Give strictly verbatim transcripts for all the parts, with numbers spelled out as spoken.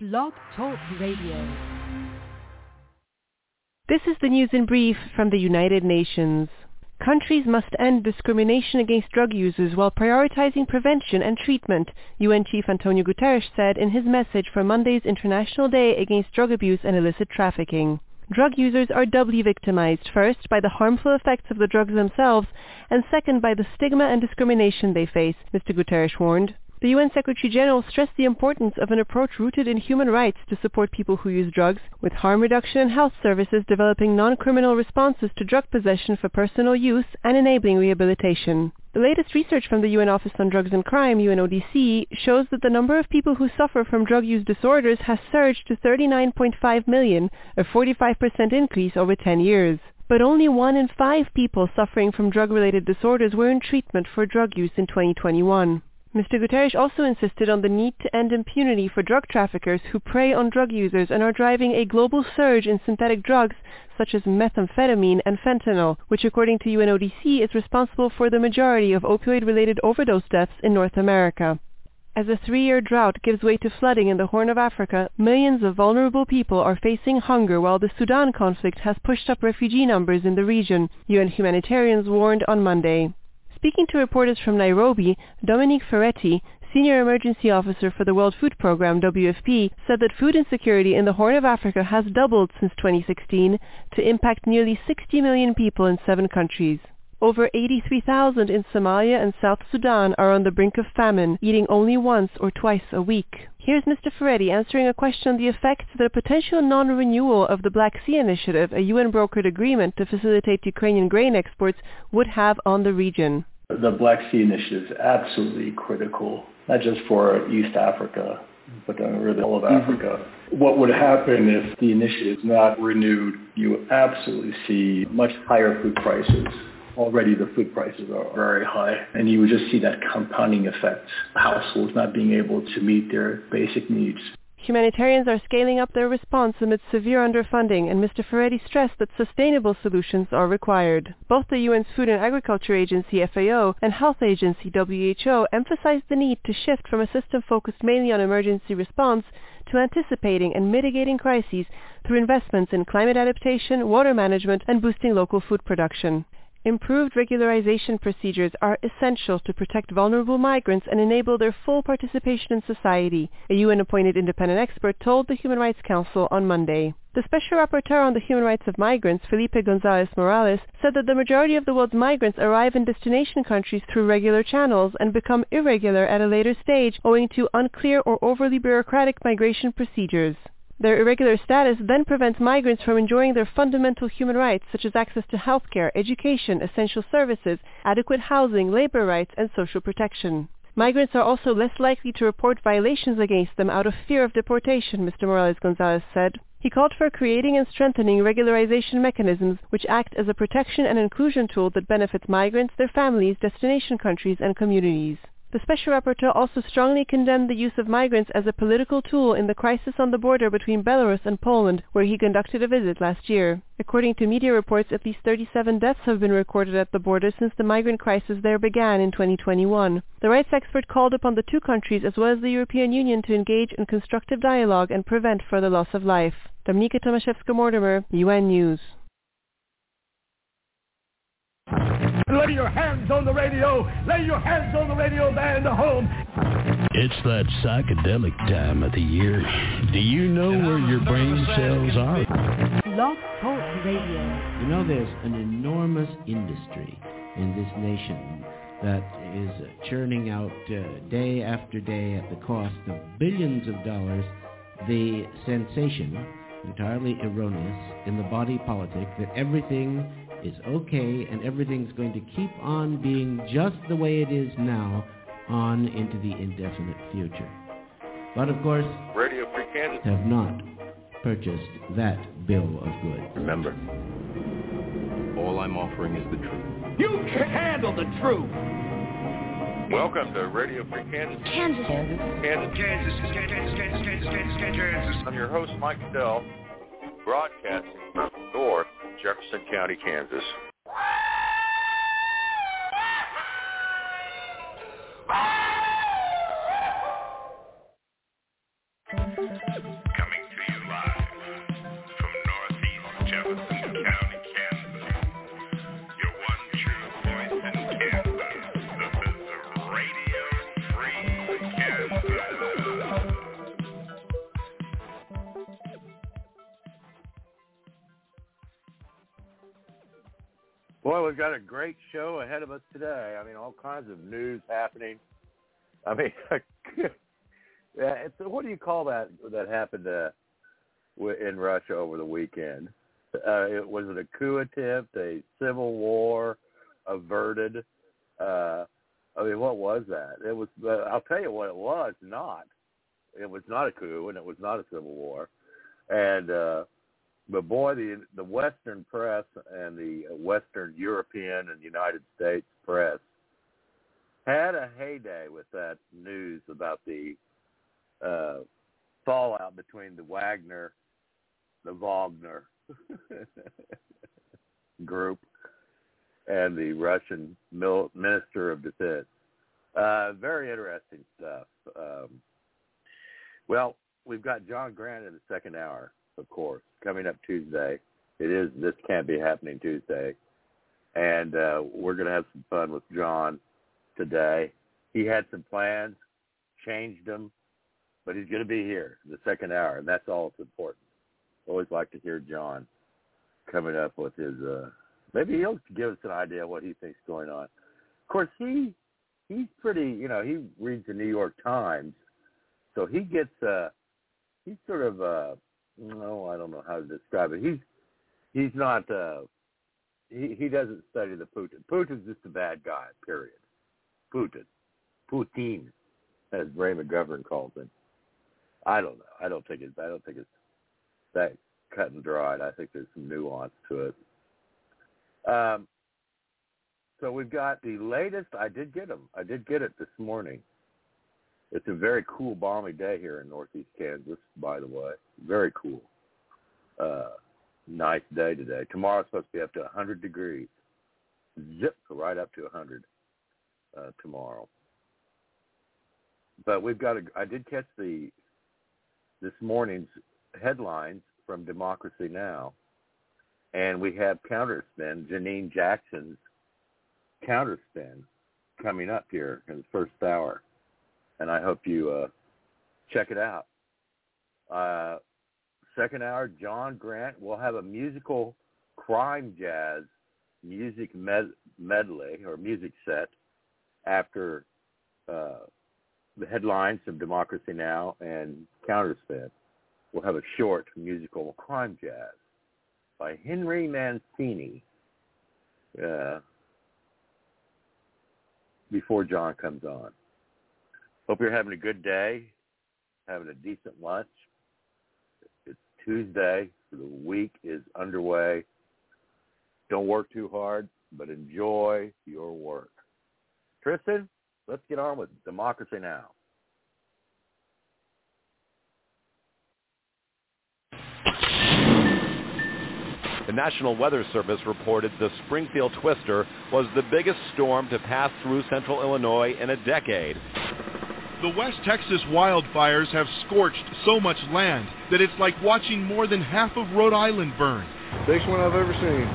Blog Talk Radio. This is the news in brief from the United Nations. Countries must end discrimination against drug users while prioritizing prevention and treatment, U N Chief Antonio Guterres said in his message for Monday's International Day Against Drug Abuse and Illicit Trafficking. Drug users are doubly victimized, first by the harmful effects of the drugs themselves, and second by the stigma and discrimination they face, Mister Guterres warned. The U N Secretary-General stressed the importance of an approach rooted in human rights to support people who use drugs, with harm reduction and health services developing non-criminal responses to drug possession for personal use and enabling rehabilitation. The latest research from the U N Office on Drugs and Crime, U N O D C, shows that the number of people who suffer from drug use disorders has surged to thirty-nine point five million, a forty-five percent increase over ten years. But only one in five people suffering from drug-related disorders were in treatment for drug use in twenty twenty-one. Mister Guterres also insisted on the need to end impunity for drug traffickers who prey on drug users and are driving a global surge in synthetic drugs such as methamphetamine and fentanyl, which according to U N O D C is responsible for the majority of opioid-related overdose deaths in North America. As a three-year drought gives way to flooding in the Horn of Africa, millions of vulnerable people are facing hunger while the Sudan conflict has pushed up refugee numbers in the region, U N humanitarians warned on Monday. Speaking to reporters from Nairobi, Dominique Ferretti, Senior Emergency Officer for the World Food Programme, W F P, said that food insecurity in the Horn of Africa has doubled since twenty sixteen to impact nearly sixty million people in seven countries. Over eighty-three thousand in Somalia and South Sudan are on the brink of famine, eating only once or twice a week. Here's Mister Ferretti answering a question on the effects that a potential non-renewal of the Black Sea Initiative, a U N-brokered agreement to facilitate Ukrainian grain exports, would have on the region. The Black Sea Initiative is absolutely critical, not just for East Africa, but really all of Africa. Mm-hmm. What would happen if the initiative is not renewed? You absolutely see much higher food prices. Already the food prices are very high, and you would just see that compounding effect, households not being able to meet their basic needs. Humanitarians are scaling up their response amid severe underfunding, and Mister Ferretti stressed that sustainable solutions are required. Both the U N's Food and Agriculture Agency, F A O, and Health Agency, W H O, emphasized the need to shift from a system focused mainly on emergency response to anticipating and mitigating crises through investments in climate adaptation, water management, and boosting local food production. Improved regularization procedures are essential to protect vulnerable migrants and enable their full participation in society, a U N-appointed independent expert told the Human Rights Council on Monday. The Special Rapporteur on the Human Rights of Migrants, Felipe González Morales, said that the majority of the world's migrants arrive in destination countries through regular channels and become irregular at a later stage owing to unclear or overly bureaucratic migration procedures. Their irregular status then prevents migrants from enjoying their fundamental human rights such as access to healthcare, education, essential services, adequate housing, labor rights, and social protection. Migrants are also less likely to report violations against them out of fear of deportation, Mister Morales-González said. He called for creating and strengthening regularization mechanisms which act as a protection and inclusion tool that benefits migrants, their families, destination countries, and communities. The Special Rapporteur also strongly condemned the use of migrants as a political tool in the crisis on the border between Belarus and Poland, where he conducted a visit last year. According to media reports, at least thirty-seven deaths have been recorded at the border since the migrant crisis there began in twenty twenty-one. The rights expert called upon the two countries as well as the European Union to engage in constructive dialogue and prevent further loss of life. Dominika Tomaszewska-Mortimer, U N News. Lay your hands on the radio. Lay your hands on the radio there in the home. It's that psychedelic time of the year. Do you know where your brain cells are? Blog Talk Radio. You know, there's an enormous industry in this nation that is churning out uh, day after day at the cost of billions of dollars the sensation, entirely erroneous, in the body politic that everything is okay and everything's going to keep on being just the way it is now on into the indefinite future. But of course, Radio Free Kansas have not purchased that bill of goods. Remember, all I'm offering is the truth. You can handle the truth. Welcome to Radio Free Kansas. Kansas. Kansas. Kansas. Kansas. Kansas. Kansas. Kansas. Kansas. I'm your host, Mike Dell, broadcasting from North Jefferson County, Kansas. Boy, we've got a great show ahead of us today. I mean, all kinds of news happening. I mean, it's, what do you call that that happened uh, in Russia over the weekend? Uh, it was it a coup attempt, a civil war averted? Uh, I mean, what was that? It was. Uh, I'll tell you what it was. Not. It was not a coup, and it was not a civil war. And uh, but boy, the the Western press and the Western European and United States press had a heyday with that news about the uh, fallout between the Wagner, the Wagner group, and the Russian mil- Minister of Defense. Uh, very interesting stuff. Um, well, we've got John Grant in the second hour, of course, coming up Tuesday. It is This Can't Be Happening Tuesday. And uh, we're going to have some fun with John today. He had some plans, changed them, but he's going to be here the second hour, and that's all that's important. Always like to hear John coming up with his, uh, maybe he'll give us an idea of what he thinks going on. Of course, he he's pretty, you know, he reads the New York Times, so he gets, uh, he's sort of, uh, no, I don't know how to describe it. He's he's not, uh, he, he doesn't study the Putin. Putin's just a bad guy, period. Putin. Putin, as Ray McGovern calls him. I don't know. I don't think it's, I don't think it's that cut and dried. I think there's some nuance to it. Um, so we've got the latest. I did get them. I did get it this morning. It's a very cool, balmy day here in northeast Kansas, by the way. Very cool. Uh, nice day today. Tomorrow's supposed to be up to one hundred degrees. Zip, right up to one hundred uh, tomorrow. But we've got a, I did catch the this morning's headlines from Democracy Now! And we have Counterspin, Janine Jackson's Counterspin, coming up here in the first hour. And I hope you uh, check it out. Uh, second hour, John Grant. We'll have a musical crime jazz music med- medley or music set after uh, the headlines of Democracy Now! And Counterspin. We'll have a short musical crime jazz by Henry Mancini uh, before John comes on. Hope you're having a good day, having a decent lunch. It's Tuesday. The week is underway. Don't work too hard, but enjoy your work. Tristan, let's get on with Democracy Now! The National Weather Service reported the Springfield Twister was the biggest storm to pass through central Illinois in a decade. The West Texas wildfires have scorched so much land that it's like watching more than half of Rhode Island burn. Biggest one I've ever seen.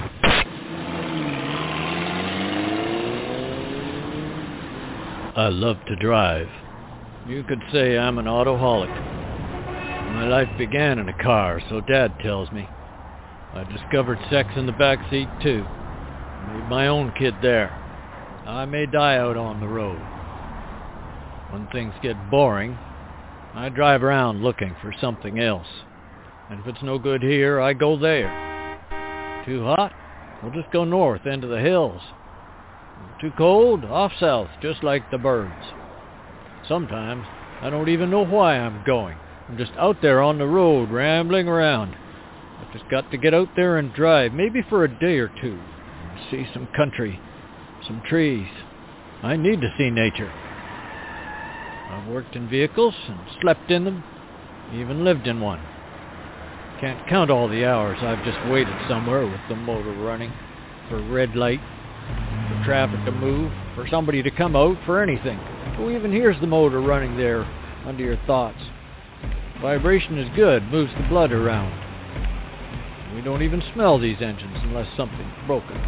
I love to drive. You could say I'm an autoholic. My life began in a car, so Dad tells me. I discovered sex in the back seat too. Made my own kid there. I may die out on the road. When things get boring, I drive around looking for something else. And if it's no good here, I go there. Too hot? We'll just go north into the hills. Too cold? Off south, just like the birds. Sometimes I don't even know why I'm going. I'm just out there on the road, rambling around. I've just got to get out there and drive, maybe for a day or two, and see some country, some trees. I need to see nature. I've worked in vehicles and slept in them, even lived in one. Can't count all the hours I've just waited somewhere with the motor running, for red light, for traffic to move, for somebody to come out, for anything. Who even hears the motor running there under your thoughts? Vibration is good, moves the blood around. We don't even smell these engines unless something's broken.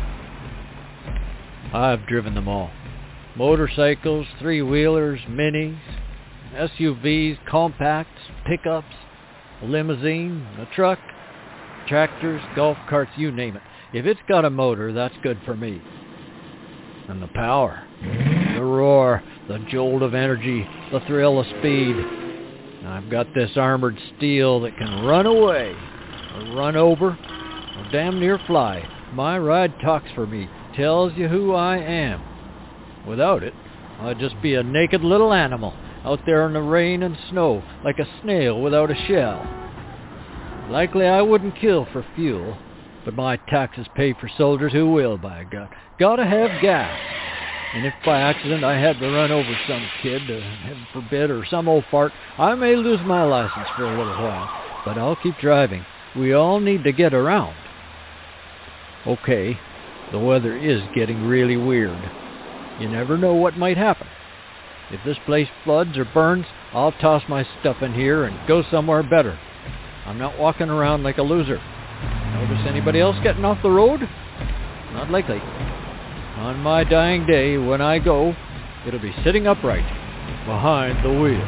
I've driven them all. Motorcycles, three-wheelers, minis, S U Vs, compacts, pickups, a limousine, a truck, tractors, golf carts, you name it. If it's got a motor, that's good for me. And the power, the roar, the jolt of energy, the thrill of speed. I've got this armored steel that can run away, or run over, or damn near fly. My ride talks for me, tells you who I am. Without it, I'd just be a naked little animal out there in the rain and snow, like a snail without a shell. Likely I wouldn't kill for fuel, but my taxes pay for soldiers who will, by God. Gotta have gas. And if by accident I had to run over some kid, uh, heaven forbid, or some old fart, I may lose my license for a little while, but I'll keep driving. We all need to get around. Okay, the weather is getting really weird. You never know what might happen. If this place floods or burns, I'll toss my stuff in here and go somewhere better. I'm not walking around like a loser. Notice anybody else getting off the road? Not likely. On my dying day, when I go, it'll be sitting upright, behind the wheel.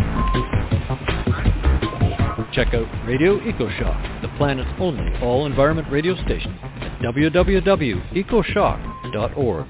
Check out Radio EcoShock, the planet's only all-environment radio station, at w w w dot ecoshock dot org.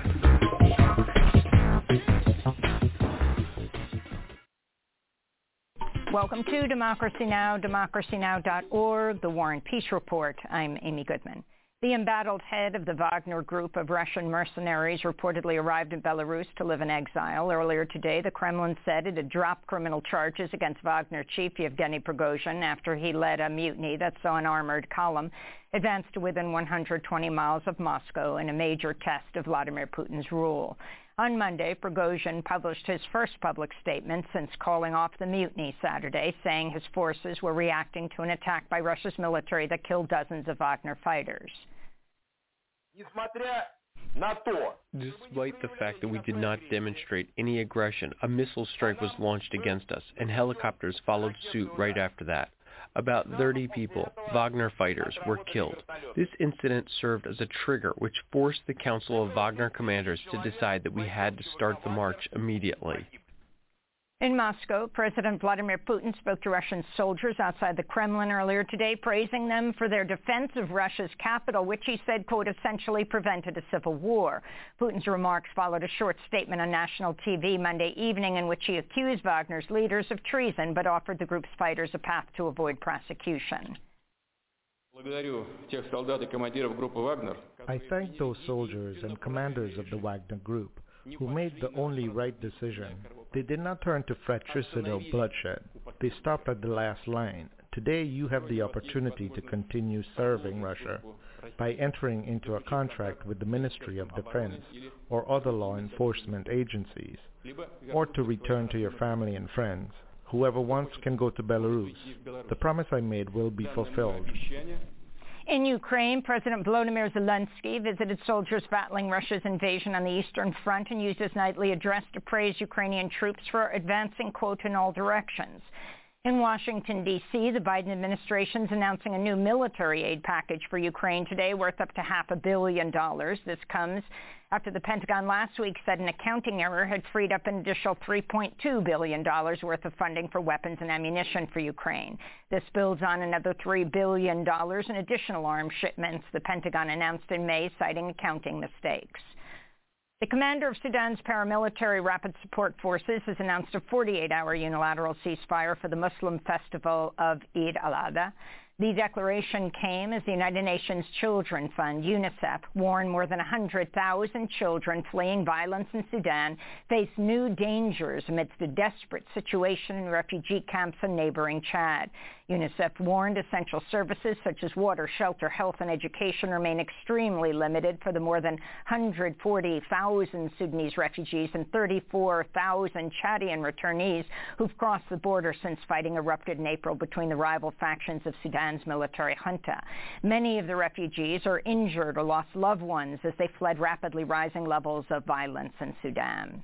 Welcome to Democracy Now!, democracy now dot org, the War and Peace Report. I'm Amy Goodman. The embattled head of the Wagner Group of Russian mercenaries reportedly arrived in Belarus to live in exile. Earlier today, the Kremlin said it had dropped criminal charges against Wagner chief Yevgeny Prigozhin after he led a mutiny that saw an armored column advance to within one hundred twenty miles of Moscow in a major test of Vladimir Putin's rule. On Monday, Prigozhin published his first public statement since calling off the mutiny Saturday, saying his forces were reacting to an attack by Russia's military that killed dozens of Wagner fighters. Despite the fact that we did not demonstrate any aggression, a missile strike was launched against us, and helicopters followed suit right after that. About thirty people, Wagner fighters, were killed. This incident served as a trigger which forced the Council of Wagner commanders to decide that we had to start the march immediately. In Moscow, President Vladimir Putin spoke to Russian soldiers outside the Kremlin earlier today, praising them for their defense of Russia's capital, which he said, quote, essentially prevented a civil war. Putin's remarks followed a short statement on national T V Monday evening in which he accused Wagner's leaders of treason, but offered the group's fighters a path to avoid prosecution. I thank those soldiers and commanders of the Wagner Group who made the only right decision. They did not turn to fratricide or bloodshed. They stopped at the last line. Today you have the opportunity to continue serving Russia by entering into a contract with the Ministry of Defense or other law enforcement agencies, or to return to your family and friends. Whoever wants can go to Belarus. The promise I made will be fulfilled. In Ukraine, President Volodymyr Zelensky visited soldiers battling Russia's invasion on the Eastern Front and used his nightly address to praise Ukrainian troops for advancing, quote, in all directions. In Washington, D C, the Biden administration is announcing a new military aid package for Ukraine today worth up to half a billion dollars. This comes after the Pentagon last week said an accounting error had freed up an additional three point two billion dollars worth of funding for weapons and ammunition for Ukraine. This builds on another three billion dollars in additional arms shipments the Pentagon announced in May, citing accounting mistakes. The commander of Sudan's paramilitary Rapid Support Forces has announced a forty-eight hour unilateral ceasefire for the Muslim festival of Eid al-Adha. The declaration came as the United Nations Children Fund, UNICEF, warned more than one hundred thousand children fleeing violence in Sudan face new dangers amidst a desperate situation in refugee camps in neighboring Chad. UNICEF warned essential services such as water, shelter, health, and education remain extremely limited for the more than one hundred forty thousand Sudanese refugees and thirty-four thousand Chadian returnees who've crossed the border since fighting erupted in April between the rival factions of Sudan's military junta. Many of the refugees are injured or lost loved ones as they fled rapidly rising levels of violence in Sudan.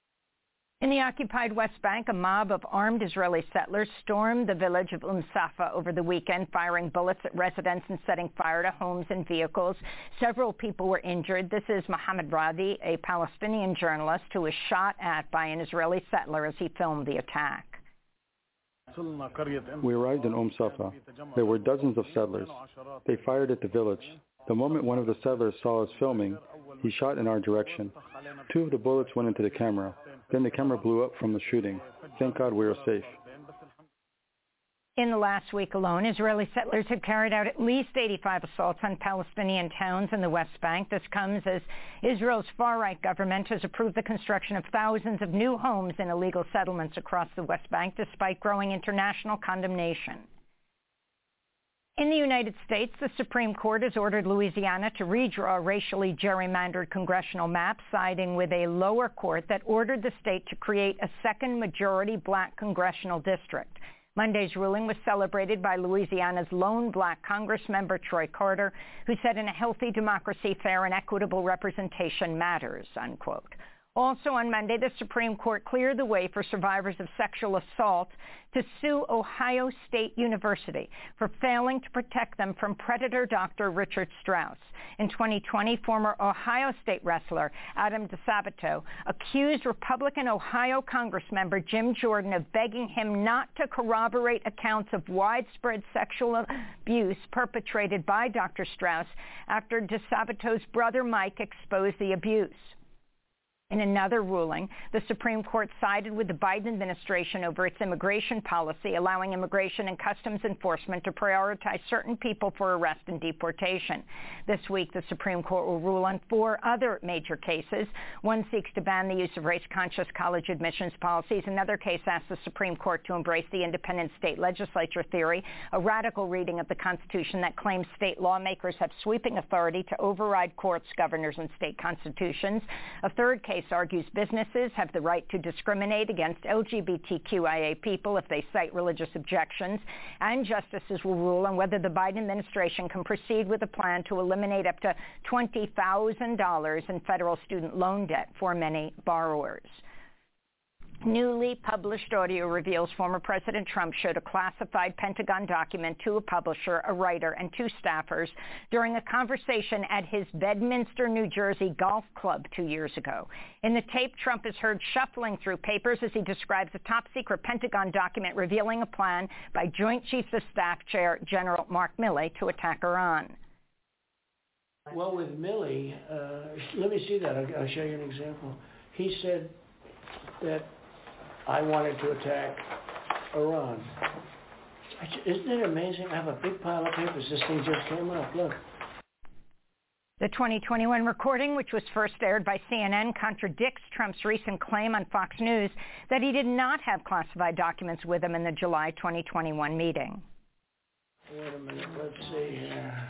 In the occupied West Bank, a mob of armed Israeli settlers stormed the village of Umm Safa over the weekend, firing bullets at residents and setting fire to homes and vehicles. Several people were injured. This is Mohammed Radi, a Palestinian journalist who was shot at by an Israeli settler as he filmed the attack. We arrived in Umm Safa. There were dozens of settlers. They fired at the village. The moment one of the settlers saw us filming, he shot in our direction. Two of the bullets went into the camera. Then the camera blew up from the shooting. Thank God we were safe. In the last week alone, Israeli settlers have carried out at least eighty-five assaults on Palestinian towns in the West Bank. This comes as Israel's far-right government has approved the construction of thousands of new homes in illegal settlements across the West Bank, despite growing international condemnation. In the United States, the Supreme Court has ordered Louisiana to redraw racially gerrymandered congressional maps, siding with a lower court that ordered the state to create a second majority black congressional district. Monday's ruling was celebrated by Louisiana's lone black Congress member Troy Carter, who said in a healthy democracy, fair and equitable representation matters, unquote. Also on Monday, the Supreme Court cleared the way for survivors of sexual assault to sue Ohio State University for failing to protect them from predator Doctor Richard Strauss. In twenty twenty, former Ohio State wrestler Adam DeSabato accused Republican Ohio Congressmember Jim Jordan of begging him not to corroborate accounts of widespread sexual abuse perpetrated by Doctor Strauss after DeSabato's brother Mike exposed the abuse. In another ruling, the Supreme Court sided with the Biden administration over its immigration policy, allowing Immigration and Customs Enforcement to prioritize certain people for arrest and deportation. This week, the Supreme Court will rule on four other major cases. One seeks to ban the use of race-conscious college admissions policies. Another case asks the Supreme Court to embrace the independent state legislature theory, a radical reading of the Constitution that claims state lawmakers have sweeping authority to override courts, governors, and state constitutions. A third case argues businesses have the right to discriminate against L G B T Q I A people if they cite religious objections, and justices will rule on whether the Biden administration can proceed with a plan to eliminate up to twenty thousand dollars in federal student loan debt for many borrowers. Newly published audio reveals former President Trump showed a classified Pentagon document to a publisher, a writer, and two staffers during a conversation at his Bedminster, New Jersey golf club two years ago. In the tape, Trump is heard shuffling through papers as he describes a top-secret Pentagon document revealing a plan by Joint Chiefs of Staff Chair General Mark Milley to attack Iran. Well, with Milley, uh, let me see that. I'll, I'll show you an example. He said that I wanted to attack Iran. Isn't it amazing? I have a big pile of papers. This thing just came up. Look. The twenty twenty-one recording, which was first aired by C N N, contradicts Trump's recent claim on Fox News that he did not have classified documents with him in the July twenty twenty-one meeting. Wait a minute. Let's see here.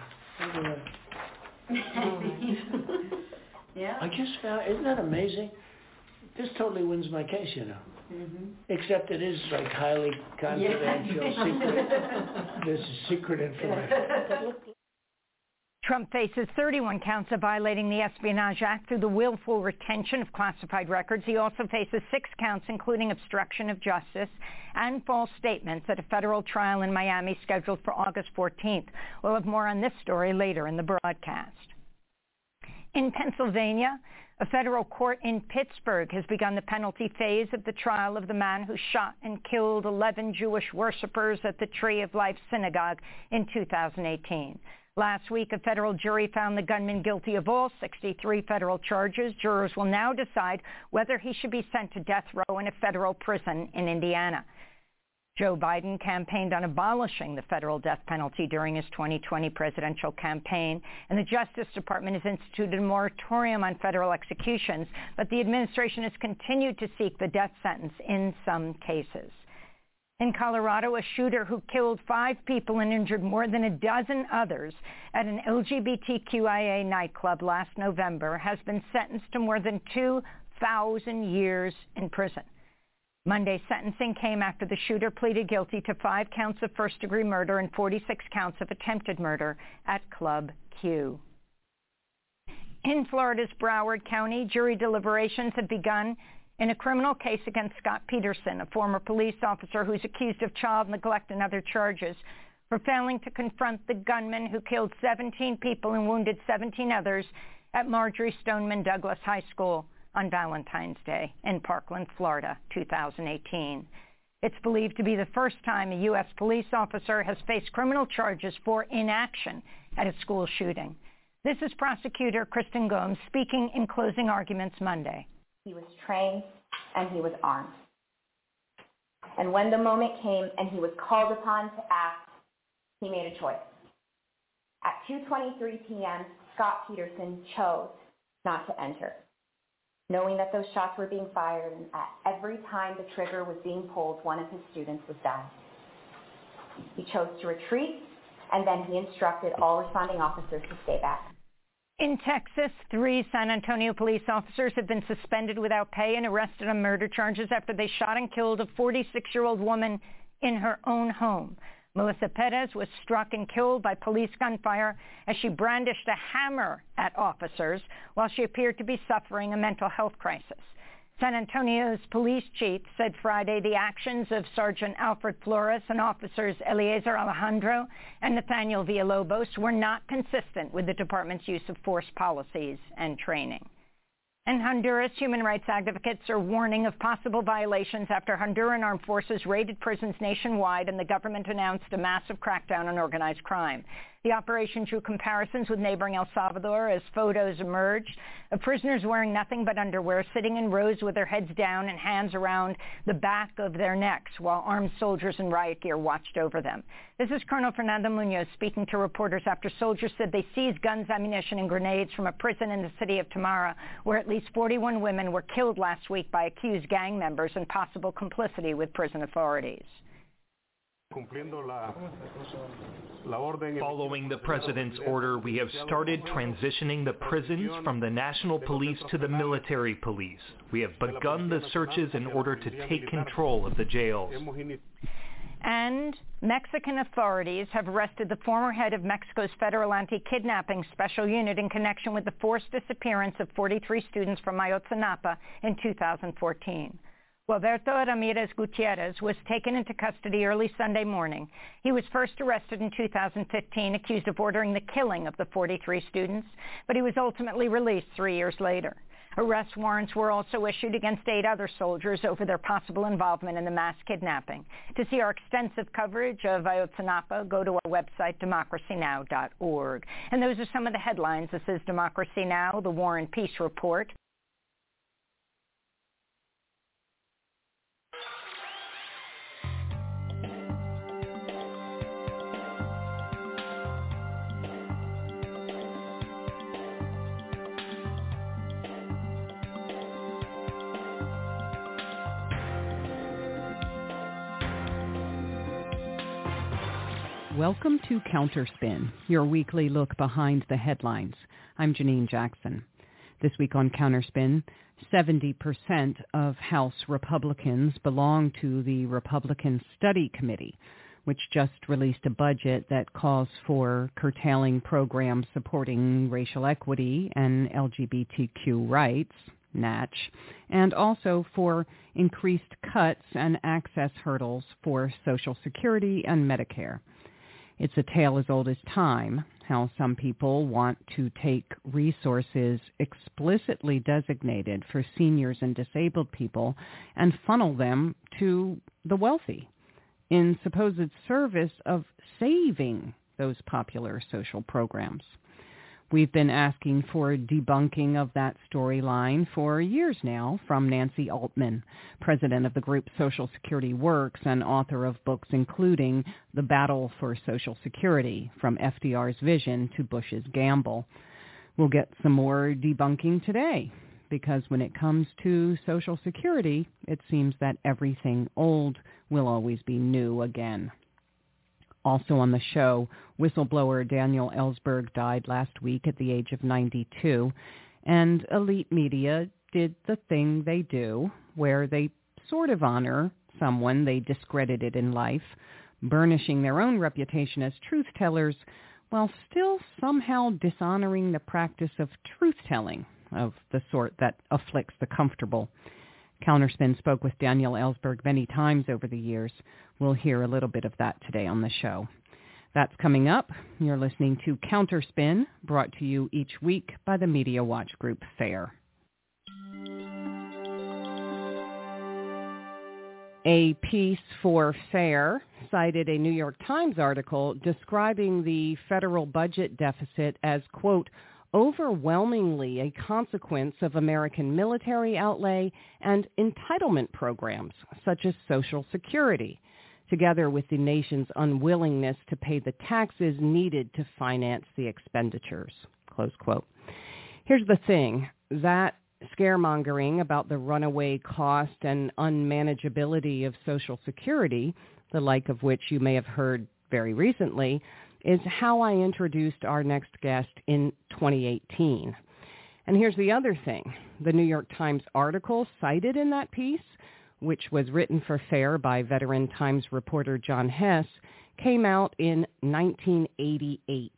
Yeah. I just found, isn't that amazing? This totally wins my case, you know. Mm-hmm. Except it is like highly confidential, yeah. secret. This is secret information. Trump faces thirty-one counts of violating the Espionage Act through the willful retention of classified records. He also faces six counts, including obstruction of justice and false statements at a federal trial in Miami scheduled for August fourteenth. We'll have more on this story later in the broadcast. In Pennsylvania, a federal court in Pittsburgh has begun the penalty phase of the trial of the man who shot and killed eleven Jewish worshippers at the Tree of Life Synagogue in two thousand eighteen. Last week, a federal jury found the gunman guilty of all sixty-three federal charges. Jurors will now decide whether he should be sent to death row in a federal prison in Indiana. Joe Biden campaigned on abolishing the federal death penalty during his twenty twenty presidential campaign, and the Justice Department has instituted a moratorium on federal executions, but the administration has continued to seek the death sentence in some cases. In Colorado, a shooter who killed five people and injured more than a dozen others at an L G B T Q I A nightclub last November has been sentenced to more than two thousand years in prison. Monday's sentencing came after the shooter pleaded guilty to five counts of first-degree murder and forty-six counts of attempted murder at Club Q. In Florida's Broward County, jury deliberations have begun in a criminal case against Scott Peterson, a former police officer who's accused of child neglect and other charges for failing to confront the gunman who killed seventeen people and wounded seventeen others at Marjorie Stoneman Douglas High School on Valentine's Day in Parkland, Florida, two thousand eighteen. It's believed to be the first time a U S police officer has faced criminal charges for inaction at a school shooting. This is prosecutor Kristen Gomes speaking in closing arguments Monday. He was trained and he was armed. And when the moment came and he was called upon to act, he made a choice. At two twenty-three p.m., Scott Peterson chose not to enter, knowing that those shots were being fired, and at every time the trigger was being pulled, one of his students was dying. He chose to retreat, and then he instructed all responding officers to stay back. In Texas, three San Antonio police officers have been suspended without pay and arrested on murder charges after they shot and killed a forty-six-year-old woman in her own home. Melissa Perez was struck and killed by police gunfire as she brandished a hammer at officers while she appeared to be suffering a mental health crisis. San Antonio's police chief said Friday the actions of Sergeant Alfred Flores and officers Eliezer Alejandro and Nathaniel Villalobos were not consistent with the department's use of force policies and training. In Honduras, human rights advocates are warning of possible violations after Honduran armed forces raided prisons nationwide and the government announced a massive crackdown on organized crime. The operation drew comparisons with neighboring El Salvador as photos emerged of prisoners wearing nothing but underwear, sitting in rows with their heads down and hands around the back of their necks while armed soldiers in riot gear watched over them. This is Colonel Fernando Munoz speaking to reporters after soldiers said they seized guns, ammunition, and grenades from a prison in the city of Tamara, where at least forty-one women were killed last week by accused gang members and possible complicity with prison authorities. Following the president's order, we have started transitioning the prisons from the national police to the military police. We have begun the searches in order to take control of the jails. And Mexican authorities have arrested the former head of Mexico's federal anti-kidnapping special unit in connection with the forced disappearance of forty-three students from Ayotzinapa in two thousand fourteen. Roberto Ramirez Gutierrez was taken into custody early Sunday morning. He was first arrested in two thousand fifteen, accused of ordering the killing of the forty-three students, but he was ultimately released three years later. Arrest warrants were also issued against eight other soldiers over their possible involvement in the mass kidnapping. To see our extensive coverage of Ayotzinapa, go to our website, democracy now dot org. And those are some of the headlines. This is Democracy Now!, the War and Peace Report. Welcome to Counterspin, your weekly look behind the headlines. I'm Janine Jackson. This week on Counterspin, seventy percent of House Republicans belong to the Republican Study Committee, which just released a budget that calls for curtailing programs supporting racial equity and L G B T Q rights, Natch, and also for increased cuts and access hurdles for Social Security and Medicare. It's a tale as old as time, how some people want to take resources explicitly designated for seniors and disabled people and funnel them to the wealthy in supposed service of saving those popular social programs. We've been asking for debunking of that storyline for years now from Nancy Altman, president of the group Social Security Works and author of books including The Battle for Social Security, From F D R's Vision to Bush's Gamble. We'll get some more debunking today, because when it comes to Social Security, it seems that everything old will always be new again. Also on the show, whistleblower Daniel Ellsberg died last week at the age of ninety-two, and elite media did the thing they do, where they sort of honor someone they discredited in life, burnishing their own reputation as truth-tellers, while still somehow dishonoring the practice of truth-telling, of the sort that afflicts the comfortable. Counterspin spoke with Daniel Ellsberg many times over the years. We'll hear a little bit of that today on the show. That's coming up. You're listening to Counterspin, brought to you each week by the Media Watch Group, FAIR. A piece for FAIR cited a New York Times article describing the federal budget deficit as, quote, overwhelmingly a consequence of American military outlay and entitlement programs such as Social Security, together with the nation's unwillingness to pay the taxes needed to finance the expenditures, close quote. Here's the thing, that scaremongering about the runaway cost and unmanageability of Social Security, the like of which you may have heard very recently, is how I introduced our next guest in twenty eighteen. And here's the other thing. The New York Times article cited in that piece, which was written for FAIR by veteran Times reporter John Hess, came out in nineteen eighty-eight.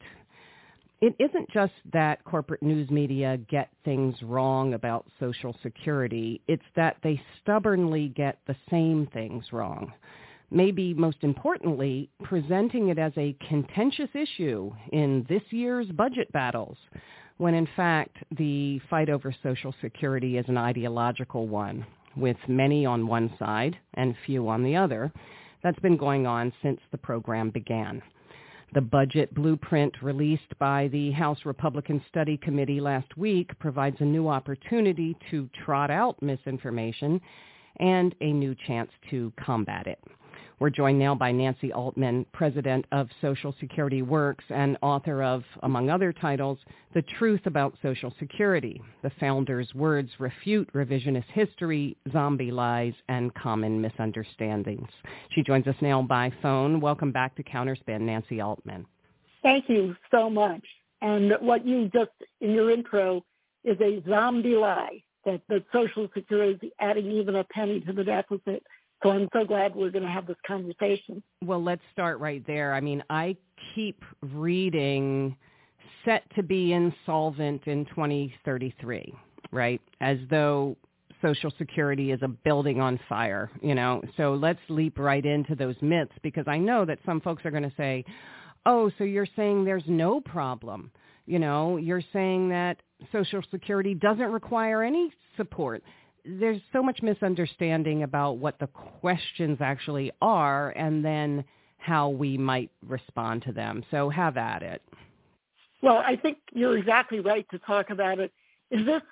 It isn't just that corporate news media get things wrong about Social Security. It's that they stubbornly get the same things wrong. Maybe most importantly, presenting it as a contentious issue in this year's budget battles, when in fact the fight over Social Security is an ideological one, with many on one side and few on the other, that's been going on since the program began. The budget blueprint released by the House Republican Study Committee last week provides a new opportunity to trot out misinformation and a new chance to combat it. We're joined now by Nancy Altman, president of Social Security Works and author of, among other titles, The Truth About Social Security. The founder's words refute revisionist history, zombie lies, and common misunderstandings. She joins us now by phone. Welcome back to Counterspin, Nancy Altman. Thank you so much. And what you just, in your intro, is a zombie lie, that, that Social Security is adding even a penny to the deficit. So I'm so glad we're going to have this conversation. Well, let's start right there. I mean, I keep reading set to be insolvent in twenty thirty-three, right? As though Social Security is a building on fire, you know? So let's leap right into those myths, because I know that some folks are going to say, oh, so you're saying there's no problem. You know, you're saying that Social Security doesn't require any support. There's so much misunderstanding about what the questions actually are and then how we might respond to them. So have at it. Well, I think you're exactly right to talk about it. Is this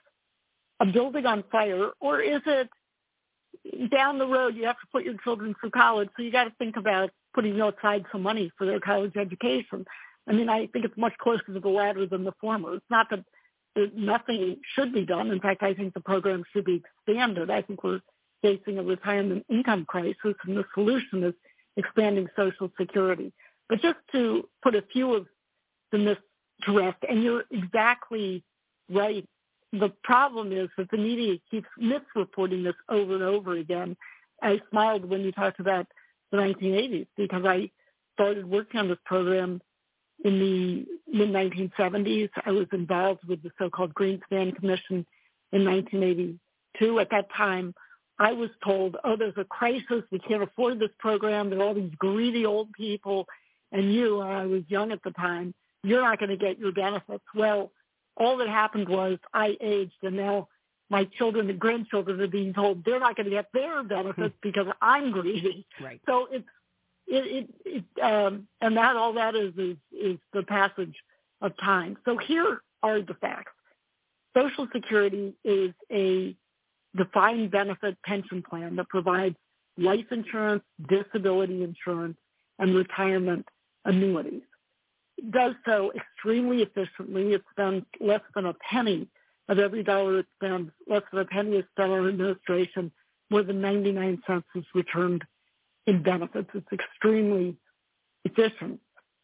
a building on fire, or is it down the road you have to put your children through college, so you got to think about putting aside some money for their college education? I mean, I think it's much closer to the latter than the former. It's not that nothing should be done. In fact, I think the program should be expanded. I think we're facing a retirement income crisis, and the solution is expanding Social Security. But just to put a few of the myths to rest, and you're exactly right. The problem is that the media keeps misreporting this over and over again. I smiled when you talked about the nineteen eighties, because I started working on this program in the mid nineteen seventies. I was involved with the so-called Greenspan Commission in nineteen eighty-two. At that time, I was told, oh, there's a crisis. We can't afford this program. There are all these greedy old people. And you, I was young at the time, you're not going to get your benefits. Well, all that happened was I aged, and now my children and grandchildren are being told they're not going to get their benefits because I'm greedy. Right. So it's It, it, it um, and that all that is, is is the passage of time. So here are the facts. Social Security is a defined benefit pension plan that provides life insurance, disability insurance, and retirement annuities. It does so extremely efficiently. It spends less than a penny of every dollar it spends, less than a penny is spent on administration. More than ninety-nine cents is returned in benefits. It's extremely efficient.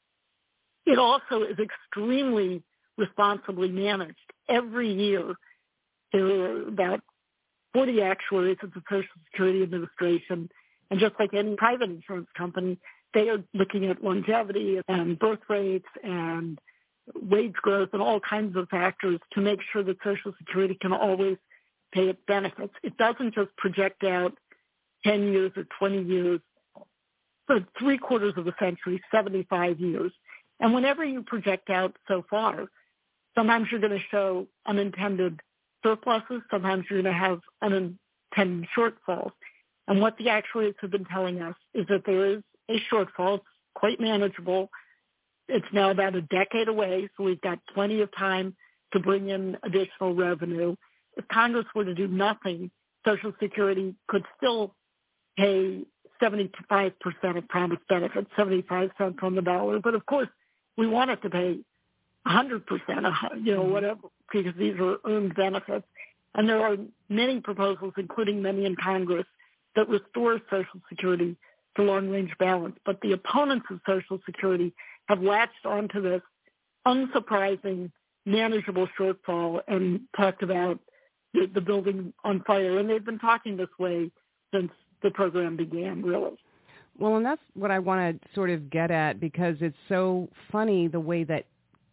It also is extremely responsibly managed. Every year, there are about forty actuaries at the Social Security Administration, and just like any private insurance company, they are looking at longevity and birth rates and wage growth and all kinds of factors to make sure that Social Security can always pay its benefits. It doesn't just project out ten years or twenty years, for three quarters of a century, seventy-five years. And whenever you project out so far, sometimes you're going to show unintended surpluses, sometimes you're going to have unintended shortfalls. And what the actuaries have been telling us is that there is a shortfall. It's quite manageable. It's now about a decade away, so we've got plenty of time to bring in additional revenue. If Congress were to do nothing, Social Security could still pay seventy-five percent of promised benefits, seventy-five cents on the dollar. But of course, we want it to pay one hundred percent, you know, whatever, because these are earned benefits. And there are many proposals, including many in Congress, that restore Social Security to long-range balance. But the opponents of Social Security have latched onto this unsurprising, manageable shortfall and talked about the, the building on fire. And they've been talking this way since the program began, really. Well, and that's what I want to sort of get at, because it's so funny the way that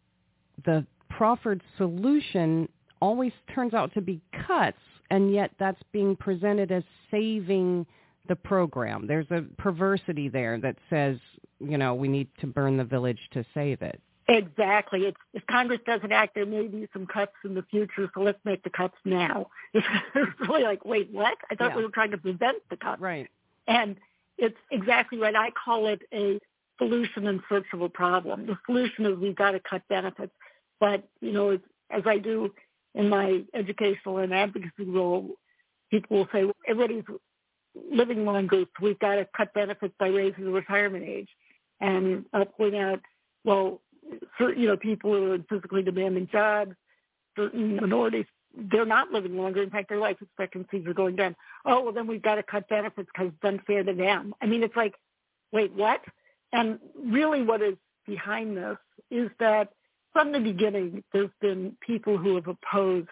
the proffered solution always turns out to be cuts, and yet that's being presented as saving the program. There's a perversity there that says, you know, we need to burn the village to save it. Exactly. It's, if Congress doesn't act, there may be some cuts in the future, so let's make the cuts now. It's really like, wait, what? I thought yeah. we were trying to prevent the cuts. Right. And it's exactly right. I call it a solution in search of a problem. The solution is we've got to cut benefits. But, you know, as I do in my educational and advocacy role, people will say, well, everybody's living longer, so we've got to cut benefits by raising the retirement age. And I'll point out, well, certain, you know, people who are in physically demanding jobs, certain minorities, they're not living longer. In fact, their life expectancies are going down. Oh, well, then we've got to cut benefits because it's unfair to them. I mean, it's like, wait, what? And really what is behind this is that from the beginning, there's been people who have opposed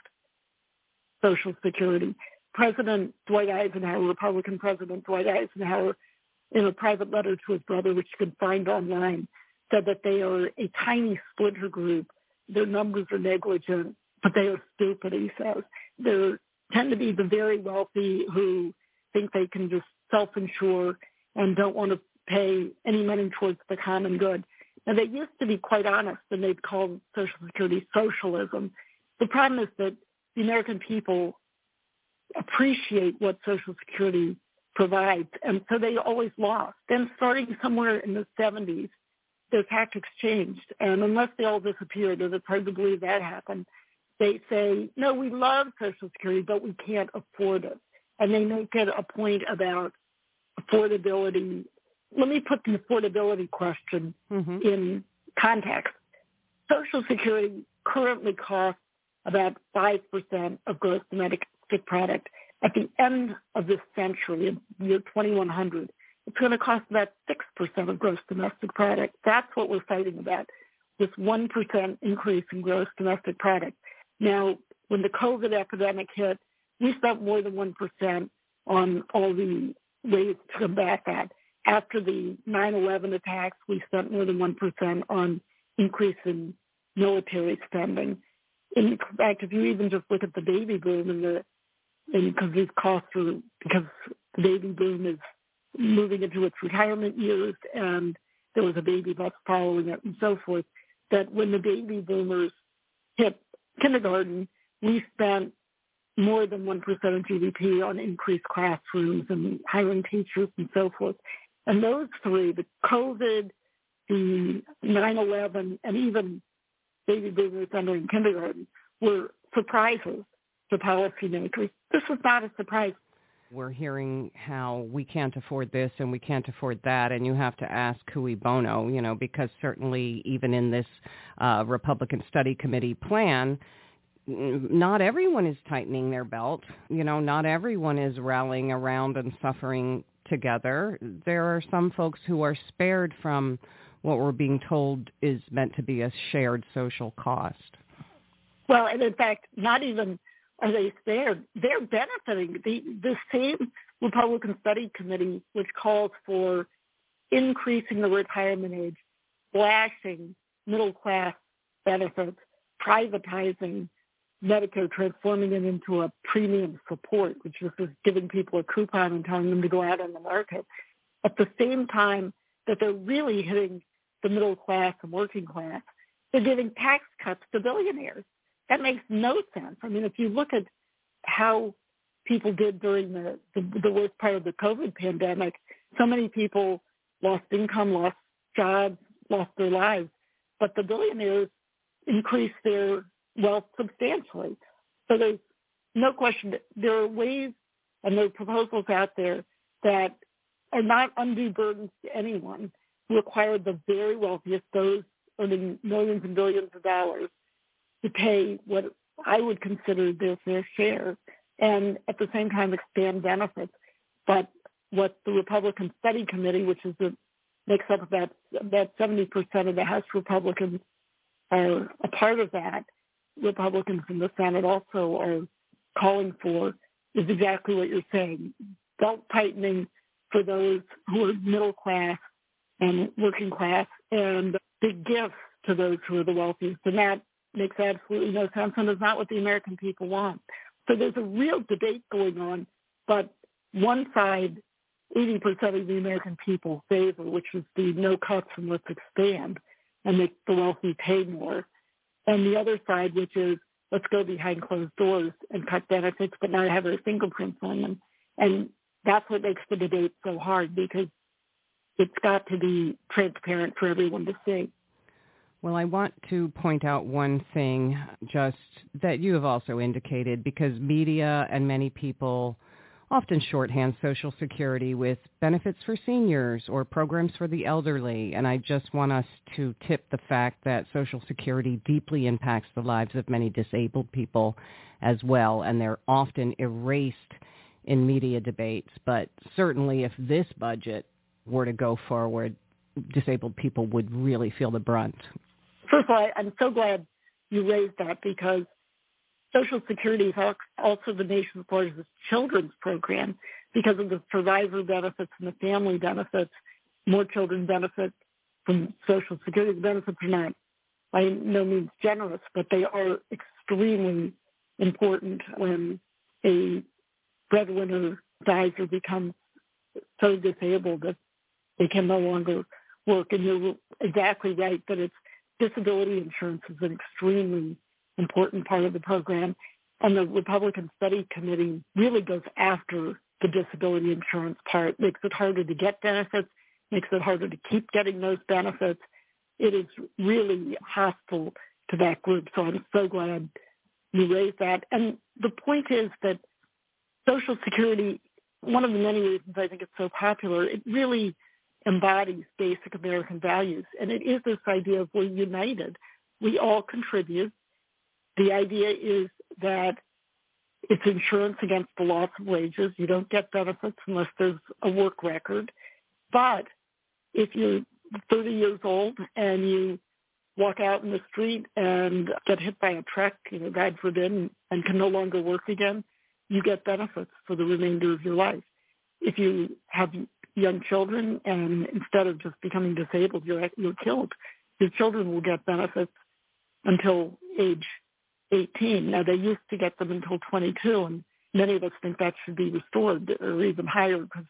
Social Security. President Dwight Eisenhower, Republican President Dwight Eisenhower, in a private letter to his brother, which you can find online, said that they are a tiny splinter group. Their numbers are negligent, but they are stupid, he says. They tend to be the very wealthy who think they can just self-insure and don't want to pay any money towards the common good. Now, they used to be quite honest, and they'd call Social Security socialism. The problem is that the American people appreciate what Social Security provides, and so they always lost. Then starting somewhere in the seventies, their tactics changed, and unless they all disappeared, and it's hard to believe that happened, they say, no, we love Social Security, but we can't afford it. And they make it a point about affordability. Let me put the affordability question mm-hmm. in context. Social Security currently costs about five percent of gross domestic product. At the end of this century, in year twenty-one hundred, it's going to cost about six percent of gross domestic product. That's what we're fighting about, this one percent increase in gross domestic product. Now, when the COVID epidemic hit, we spent more than one percent on all the ways to combat that. After the nine eleven attacks, we spent more than one percent on increase in military spending. In fact, if you even just look at the baby boom and the and because these costs are, because the baby boom is moving into its retirement years and there was a baby bust following it and so forth, that when the baby boomers hit kindergarten, we spent more than one percent of G D P on increased classrooms and hiring teachers and so forth. And those three, the COVID, the nine eleven, and even baby boomers entering kindergarten, were surprises to policymakers. This was not a surprise. We're hearing how we can't afford this and we can't afford that, and you have to ask cui bono, you know, because certainly even in this uh, Republican Study Committee plan, not everyone is tightening their belt. You know, not everyone is rallying around and suffering together. There are some folks who are spared from what we're being told is meant to be a shared social cost. Well, and in fact, not even are they spared. They're benefiting. The, the same Republican Study Committee, which calls for increasing the retirement age, slashing middle-class benefits, privatizing Medicare, transforming it into a premium support, which is just giving people a coupon and telling them to go out on the market, at the same time that they're really hitting the middle class and working class, they're giving tax cuts to billionaires. That makes no sense. I mean, if you look at how people did during the, the, the worst part of the COVID pandemic. So many people lost income, lost jobs, lost their lives, but the billionaires increased their wealth substantially. So there's no question that there are ways and there are proposals out there that are not undue burdens to anyone, who require the very wealthiest, those earning millions and billions of dollars, to pay what I would consider their fair share, and at the same time expand benefits. But what the Republican Study Committee, which is the, makes up about, about seventy percent of the House Republicans, are a part of that, Republicans in the Senate also are calling for, is exactly what you're saying. Belt tightening for those who are middle class and working class, and big gifts to those who are the wealthiest. And that makes absolutely no sense and is not what the American people want. So there's a real debate going on, but one side, eighty percent of the American people favor, which is the no cuts and let's expand and make the wealthy pay more. And the other side, which is let's go behind closed doors and cut benefits but not have their fingerprints on them. And that's what makes the debate so hard, because it's got to be transparent for everyone to see. Well, I want to point out one thing just that you have also indicated, because media and many people often shorthand Social Security with benefits for seniors or programs for the elderly. And I just want us to tip the fact that Social Security deeply impacts the lives of many disabled people as well, and they're often erased in media debates. But certainly if this budget were to go forward, disabled people would really feel the brunt. First of all, I'm so glad you raised that, because Social Security is also the nation's largest children's program because of the survivor benefits and the family benefits. More children benefit from Social Security. The benefits are not by no means generous, but they are extremely important when a breadwinner dies or becomes so disabled that they can no longer work. And you're exactly right that it's disability insurance is an extremely important part of the program. And the Republican Study Committee really goes after the disability insurance part, makes it harder to get benefits, makes it harder to keep getting those benefits. It is really hostile to that group. So I'm so glad you raised that. And the point is that Social Security, one of the many reasons I think it's so popular, it really embodies basic American values. And it is this idea of we're united. We all contribute. The idea is that it's insurance against the loss of wages. You don't get benefits unless there's a work record. But if you're thirty years old and you walk out in the street and get hit by a truck, you know, God forbid, and, and can no longer work again, you get benefits for the remainder of your life. If you have young children and instead of just becoming disabled, you're, you're killed, your children will get benefits until age eighteen. Now, they used to get them until twenty-two, and many of us think that should be restored or even higher, because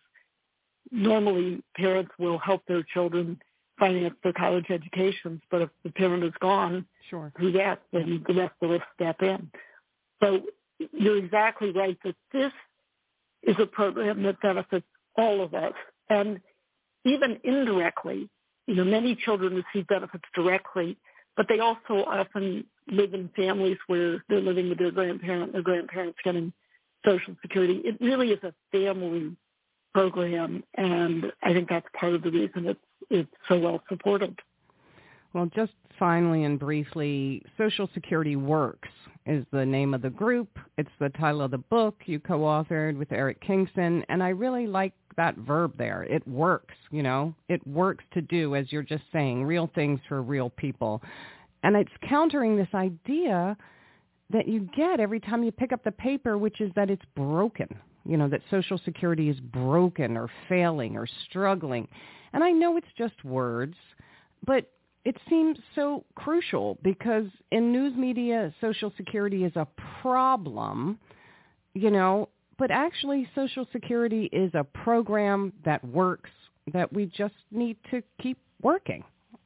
normally parents will help their children finance their college educations, but if the parent is gone, sure, who that, then the rest of us step in. So you're exactly right that this is a program that benefits all of us. And even indirectly, you know, many children receive benefits directly, but they also often live in families where they're living with their grandparent, their grandparents getting Social Security. It really is a family program, and I think that's part of the reason it's, it's so well supported. Well, just finally and briefly, Social Security Works is the name of the group. It's the title of the book you co-authored with Eric Kingston, and I really like that verb there. It works, you know. It works to do, as you're just saying, real things for real people. And it's countering this idea that you get every time you pick up the paper, which is that it's broken, you know, that Social Security is broken or failing or struggling. And I know it's just words, but it seems so crucial because in news media, Social Security is a problem, you know, but actually Social Security is a program that works, that we just need to keep working.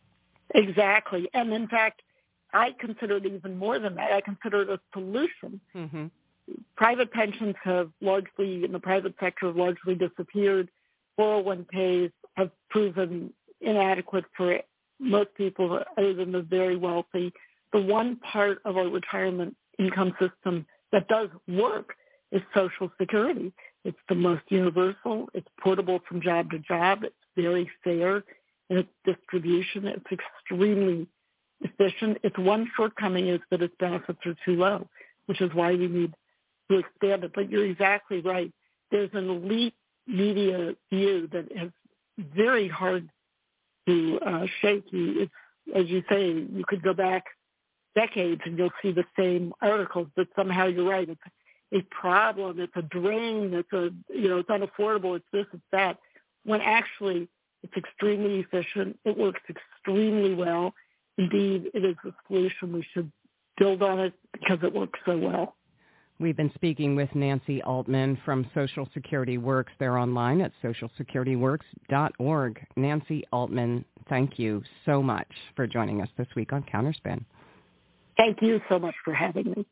Exactly. And in fact, I consider it even more than that. I consider it a solution. Mm-hmm. private pensions have largely, in the private sector, have largely disappeared. four oh one k's have proven inadequate for most people other than the very wealthy. The one part of our retirement income system that does work is Social Security. It's the most universal. It's portable from job to job. It's very fair in its distribution. It's extremely efficient. Its one shortcoming is that its benefits are too low, which is why we need to expand it. But you're exactly right. There's an elite media view that is very hard to uh, shake. You, it's, as you say, you could go back decades and you'll see the same articles, but somehow you're right. It's a problem. It's a drain. It's a, you know, it's unaffordable. It's this, it's that. When actually it's extremely efficient. It works extremely well. Indeed, it is a solution. We should build on it because it works so well. We've been speaking with Nancy Altman from Social Security Works. They're online at social security works dot org. Nancy Altman, thank you so much for joining us this week on Counterspin. Thank you so much for having me.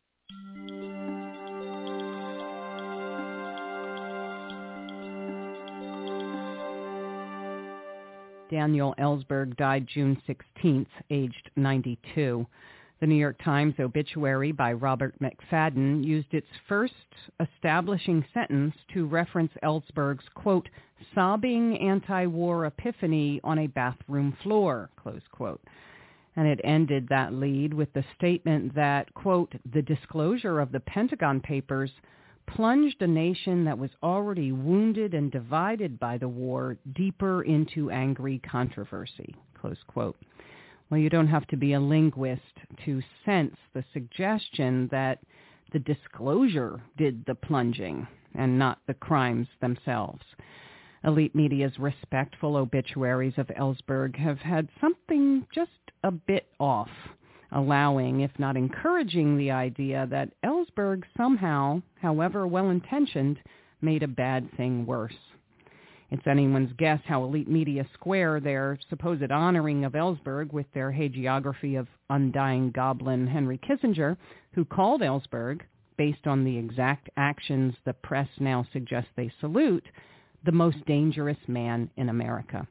Daniel Ellsberg died June sixteenth, aged ninety-two. The New York Times obituary by Robert McFadden used its first establishing sentence to reference Ellsberg's, quote, sobbing anti-war epiphany on a bathroom floor, close quote. And it ended that lead with the statement that, quote, the disclosure of the Pentagon Papers plunged a nation that was already wounded and divided by the war deeper into angry controversy, close quote. Well, you don't have to be a linguist to sense the suggestion that the disclosure did the plunging and not the crimes themselves. Elite media's respectful obituaries of Ellsberg have had something just a bit off, allowing, if not encouraging, the idea that Ellsberg somehow, however well-intentioned, made a bad thing worse. It's anyone's guess how elite media square their supposed honoring of Ellsberg with their hagiography of undying goblin Henry Kissinger, who called Ellsberg, based on the exact actions the press now suggests they salute, the most dangerous man in America.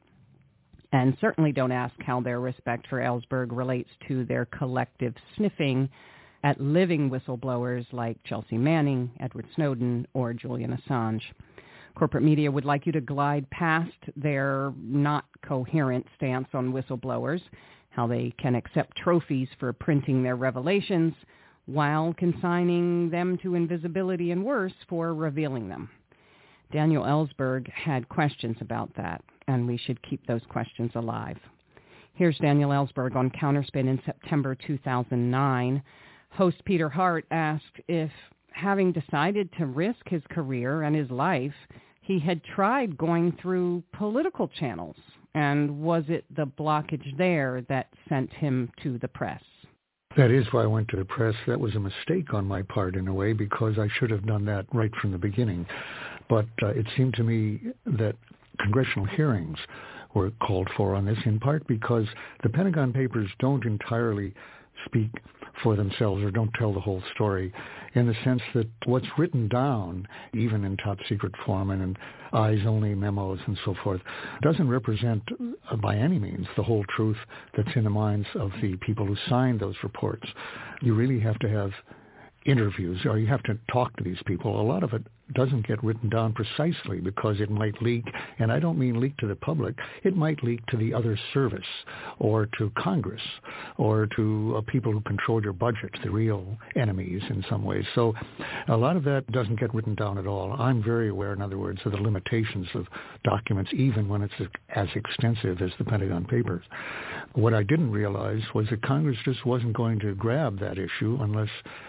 And certainly don't ask how their respect for Ellsberg relates to their collective sniffing at living whistleblowers like Chelsea Manning, Edward Snowden, or Julian Assange. Corporate media would like you to glide past their not coherent stance on whistleblowers, how they can accept trophies for printing their revelations, while consigning them to invisibility and worse for revealing them. Daniel Ellsberg had questions about that, and we should keep those questions alive. Here's Daniel Ellsberg on Counterspin in September two thousand nine. Host Peter Hart asked if, having decided to risk his career and his life, he had tried going through political channels, and was it the blockage there that sent him to the press? That is why I went to the press. That was a mistake on my part in a way, because I should have done that right from the beginning. But uh, it seemed to me that congressional hearings were called for on this, in part because the Pentagon Papers don't entirely speak for themselves or don't tell the whole story, in the sense that what's written down, even in top secret form and in eyes-only memos and so forth, doesn't represent uh, by any means the whole truth that's in the minds of the people who signed those reports. You really have to have interviews, or you have to talk to these people. A lot of it doesn't get written down precisely because it might leak, and I don't mean leak to the public, it might leak to the other service or to Congress or to uh, people who control your budget, the real enemies in some ways. So a lot of that doesn't get written down at all. I'm very aware, in other words, of the limitations of documents, even when it's as extensive as the Pentagon Papers. What I didn't realize was that Congress just wasn't going to grab that issue unless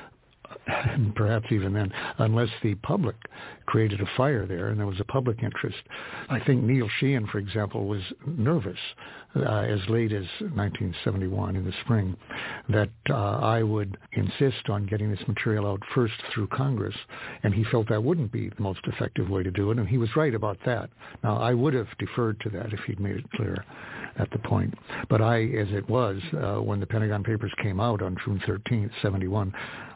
and perhaps even then, unless the public created a fire there and there was a public interest. I think Neil Sheehan, for example, was nervous uh, as late as nineteen seventy-one in the spring that uh, I would insist on getting this material out first through Congress, and he felt that wouldn't be the most effective way to do it, and he was right about that. Now, I would have deferred to that if he'd made it clear at the point. But I, as it was, uh, when the Pentagon Papers came out on June thirteenth, seventy-one, I was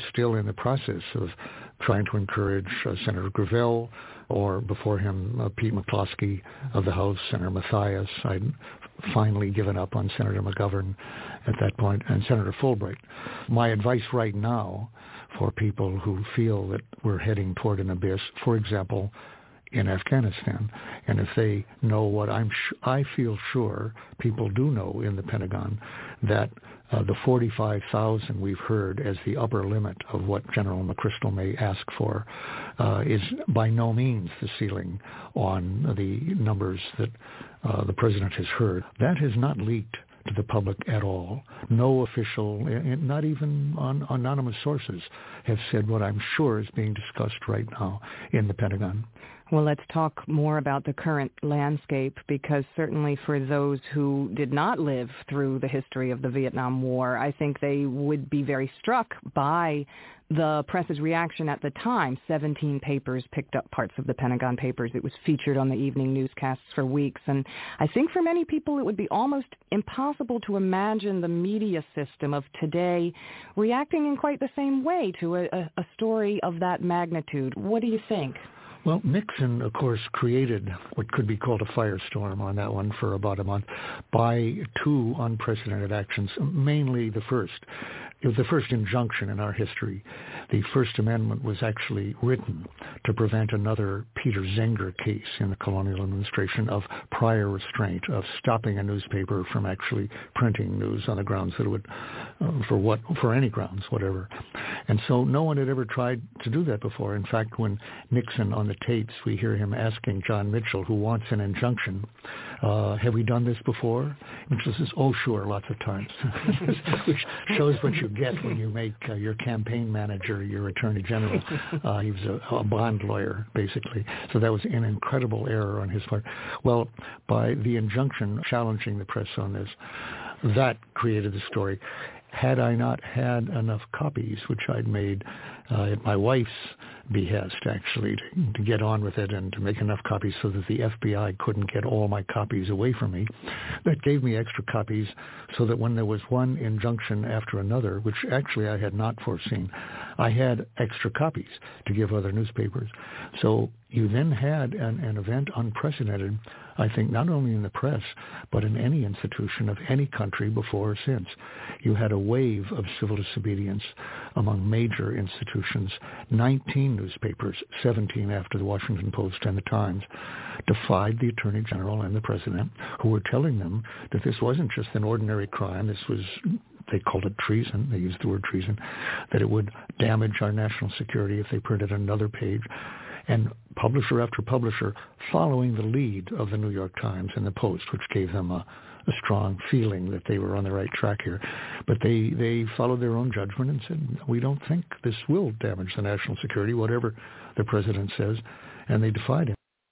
still in the process of trying to encourage uh, Senator Gravel, or before him, uh, Pete McCloskey of the House, Senator Mathias. I'd finally given up on Senator McGovern at that point, and Senator Fulbright. My advice right now for people who feel that we're heading toward an abyss, for example, in Afghanistan, and if they know what I'm sh- I feel sure people do know in the Pentagon, that uh, the forty-five thousand we've heard as the upper limit of what General McChrystal may ask for uh, is by no means the ceiling on the numbers that uh, the President has heard. That has not leaked to the public at all. No official, not even on anonymous sources, have said what I'm sure is being discussed right now in the Pentagon. Well, let's talk more about the current landscape, because certainly for those who did not live through the history of the Vietnam War, I think they would be very struck by the press's reaction at the time. seventeen papers picked up parts of the Pentagon Papers. It was featured on the evening newscasts for weeks. And I think for many people it would be almost impossible to imagine the media system of today reacting in quite the same way to a, a story of that magnitude. What do you think? Well, Nixon, of course, created what could be called a firestorm on that one for about a month by two unprecedented actions, mainly the first. It was the first injunction in our history. The First Amendment was actually written to prevent another Peter Zenger case in the colonial administration of prior restraint, of stopping a newspaper from actually printing news on the grounds that it would, uh, for what, for any grounds, whatever. And so no one had ever tried to do that before. In fact, when Nixon on the tapes, we hear him asking John Mitchell, who wants an injunction, uh, have we done this before? Mitchell says, oh, sure, lots of times, which shows what you get when you make uh, your campaign manager your attorney general. Uh, he was a, a bond lawyer, basically. So that was an incredible error on his part. Well, by the injunction challenging the press on this, that created the story. Had I not had enough copies, which I'd made uh, at my wife's behest, actually, to, to get on with it and to make enough copies so that the F B I couldn't get all my copies away from me, that gave me extra copies so that when there was one injunction after another, which actually I had not foreseen, I had extra copies to give other newspapers. So you then had an, an event unprecedented, I think, not only in the press, but in any institution of any country before or since. You had a wave of civil disobedience among major institutions. nineteen newspapers, seventeen after the Washington Post and the Times, defied the Attorney General and the President, who were telling them that this wasn't just an ordinary crime. This was, they called it treason. They used the word treason, that it would damage our national security if they printed another page. And publisher after publisher following the lead of the New York Times and the Post, which gave them a, a strong feeling that they were on the right track here. But they, they followed their own judgment and said, we don't think this will damage the national security, whatever the president says, and they defied him.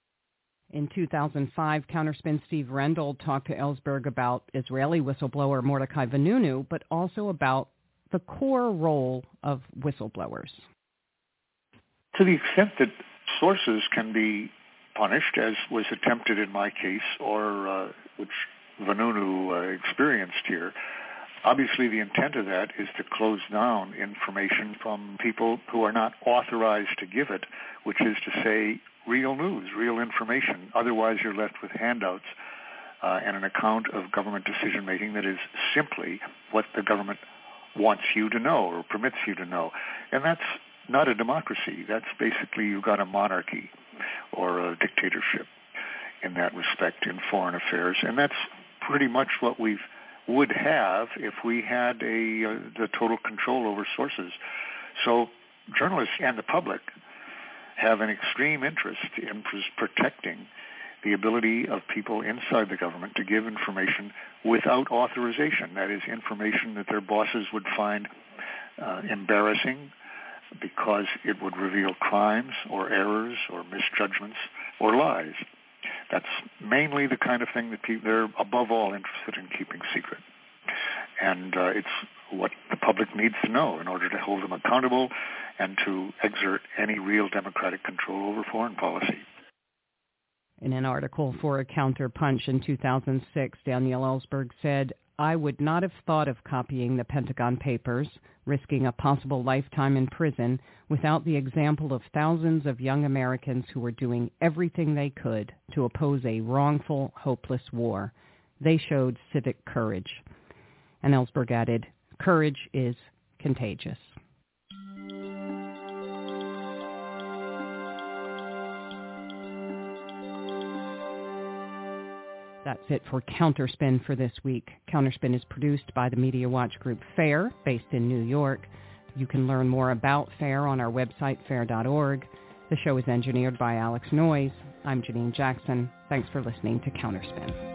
In two thousand five, Counterspin Steve Rendell talked to Ellsberg about Israeli whistleblower Mordecai Vanunu, but also about the core role of whistleblowers. To the extent that sources can be punished, as was attempted in my case, or uh, which Vanunu uh, experienced here, obviously the intent of that is to close down information from people who are not authorized to give it, which is to say real news, real information. Otherwise you're left with handouts uh, and an account of government decision-making that is simply what the government wants you to know or permits you to know. And that's not a democracy. That's basically you've got a monarchy or a dictatorship in that respect in foreign affairs. And that's pretty much what we would have if we had a uh, the total control over sources. So journalists and the public have an extreme interest in protecting the ability of people inside the government to give information without authorization. That is, information that their bosses would find uh, embarrassing, because it would reveal crimes or errors or misjudgments or lies. That's mainly the kind of thing that people, they're above all interested in keeping secret. And uh, it's what the public needs to know in order to hold them accountable and to exert any real democratic control over foreign policy. In an article for a Counterpunch in two thousand six, Daniel Ellsberg said, I would not have thought of copying the Pentagon Papers, risking a possible lifetime in prison, without the example of thousands of young Americans who were doing everything they could to oppose a wrongful, hopeless war. They showed civic courage." And Ellsberg added, "Courage is contagious." That's it for Counterspin for this week. Counterspin is produced by the Media Watch Group FAIR, based in New York. You can learn more about FAIR on our website, fair dot org. The show is engineered by Alex Noyes. I'm Janine Jackson. Thanks for listening to Counterspin.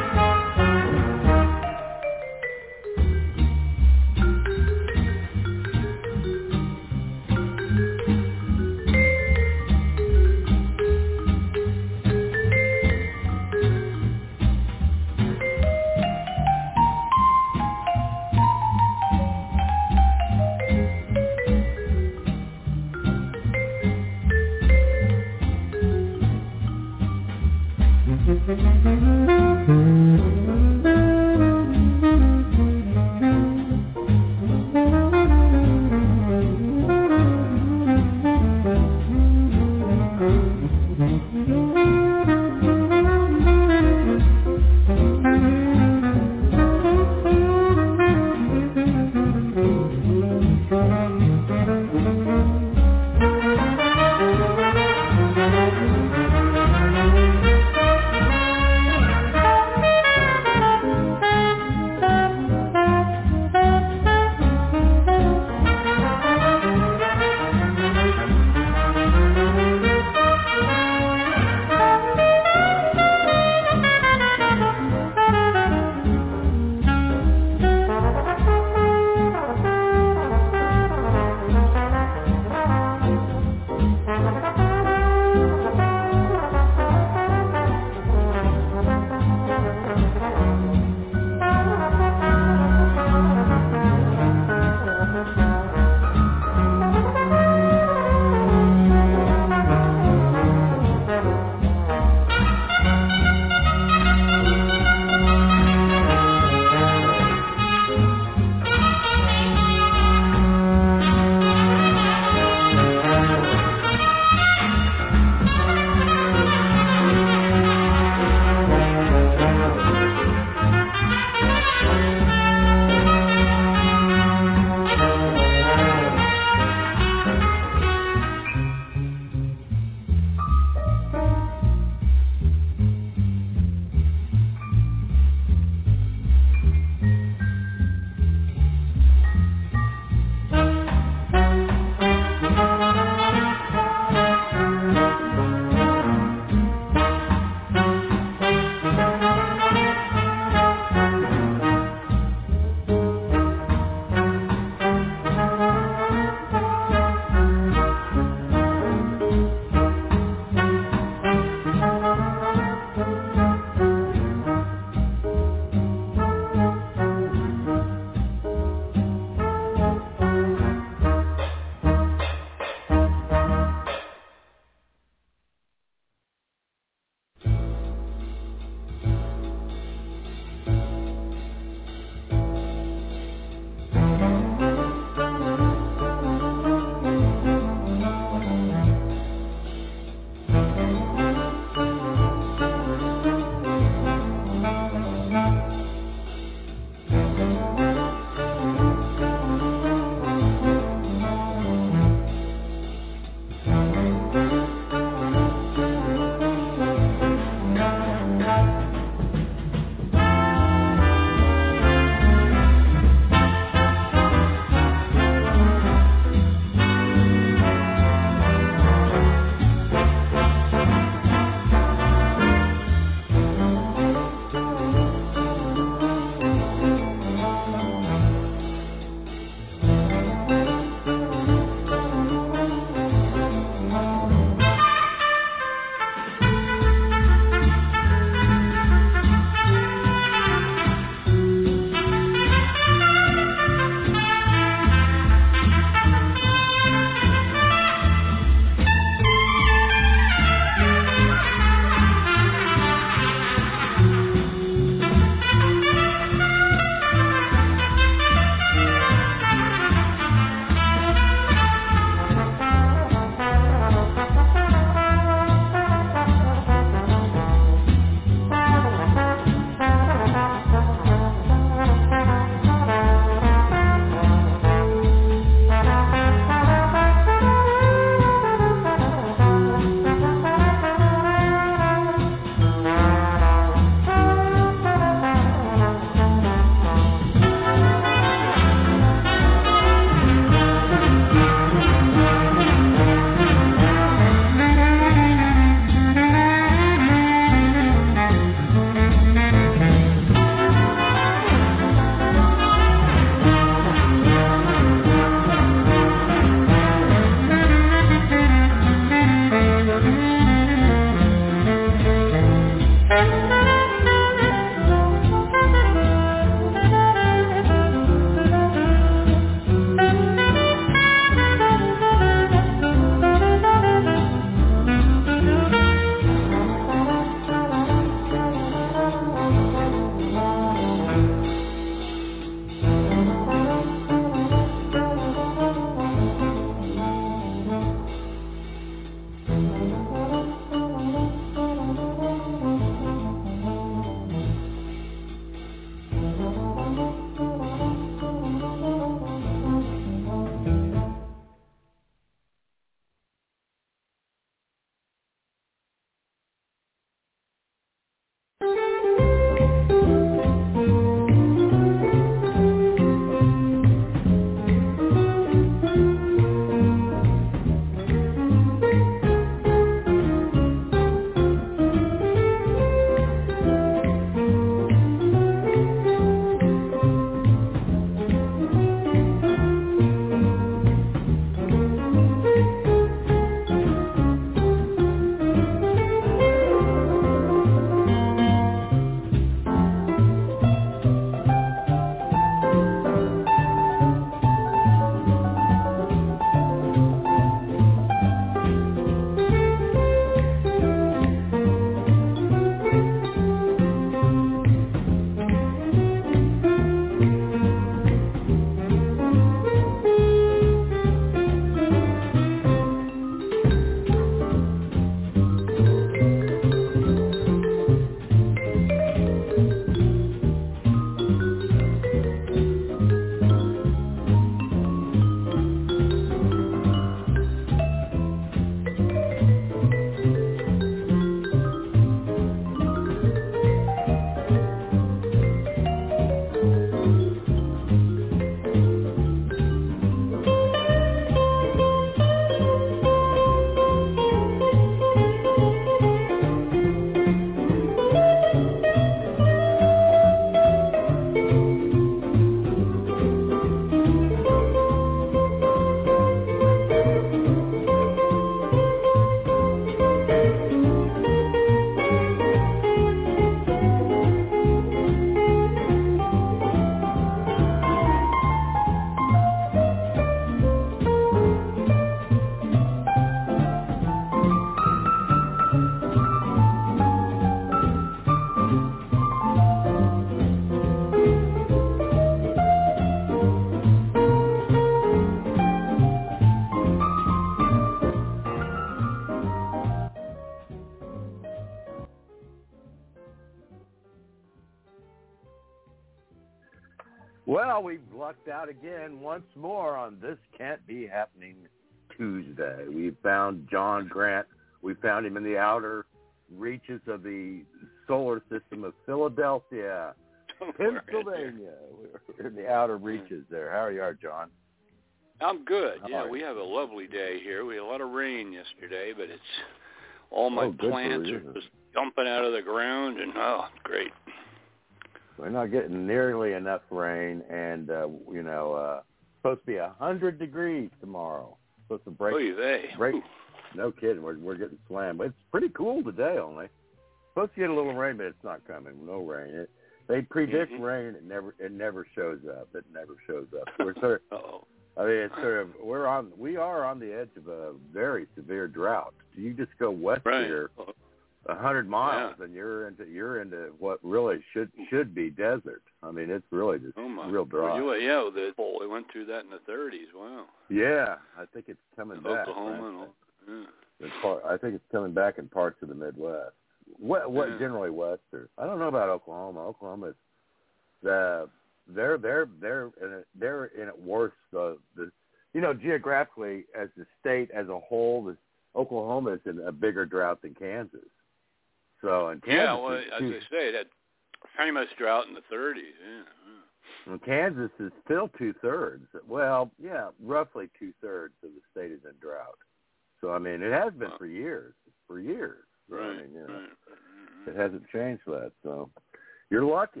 Well, we've lucked out again once more on This Can't Be Happening Tuesday. We found John Grant. We found him in the outer reaches of the solar system of Philadelphia, Pennsylvania. We're in the outer reaches there. How are you, John? I'm good. How Yeah, we have a lovely day here. We had a lot of rain yesterday, but it's all my oh, plants are just jumping out of the ground, and oh, great. We're not getting nearly enough rain, and, uh, you know, uh, supposed to be one hundred degrees tomorrow. Supposed to break. Oy vey. break. No kidding. We're, we're getting slammed. But it's pretty cool today only. Supposed to get a little rain, but it's not coming. No rain. It, they predict mm-hmm. rain. It never it never shows up. It never shows up. We're sort of, Uh-oh. I mean, it's sort of, we're on, we are on the edge of a very severe drought. You just go west right. here a hundred miles, yeah. and you're into you're into what really should should be desert. I mean, it's really just oh my. real dry. Well, you, yeah, the, they went through that in the thirties. Wow. Yeah, I think it's coming back. Oklahoma and all. Yeah. Part, I think it's coming back in parts of the Midwest. What what yeah. generally western? I don't know about Oklahoma. Oklahoma is the they're they're they're in it, they're in it worse. The the you know geographically as the state as a whole, the, Oklahoma is in a bigger drought than Kansas. So in Kansas, yeah, well, as two, I say, that famous drought in the thirties. Yeah, yeah. And Kansas is still two thirds. Well, yeah, roughly two thirds of the state is in drought. So I mean, it has been for years, for years. So, right, I mean, you know, right. It hasn't changed that. So you're lucky.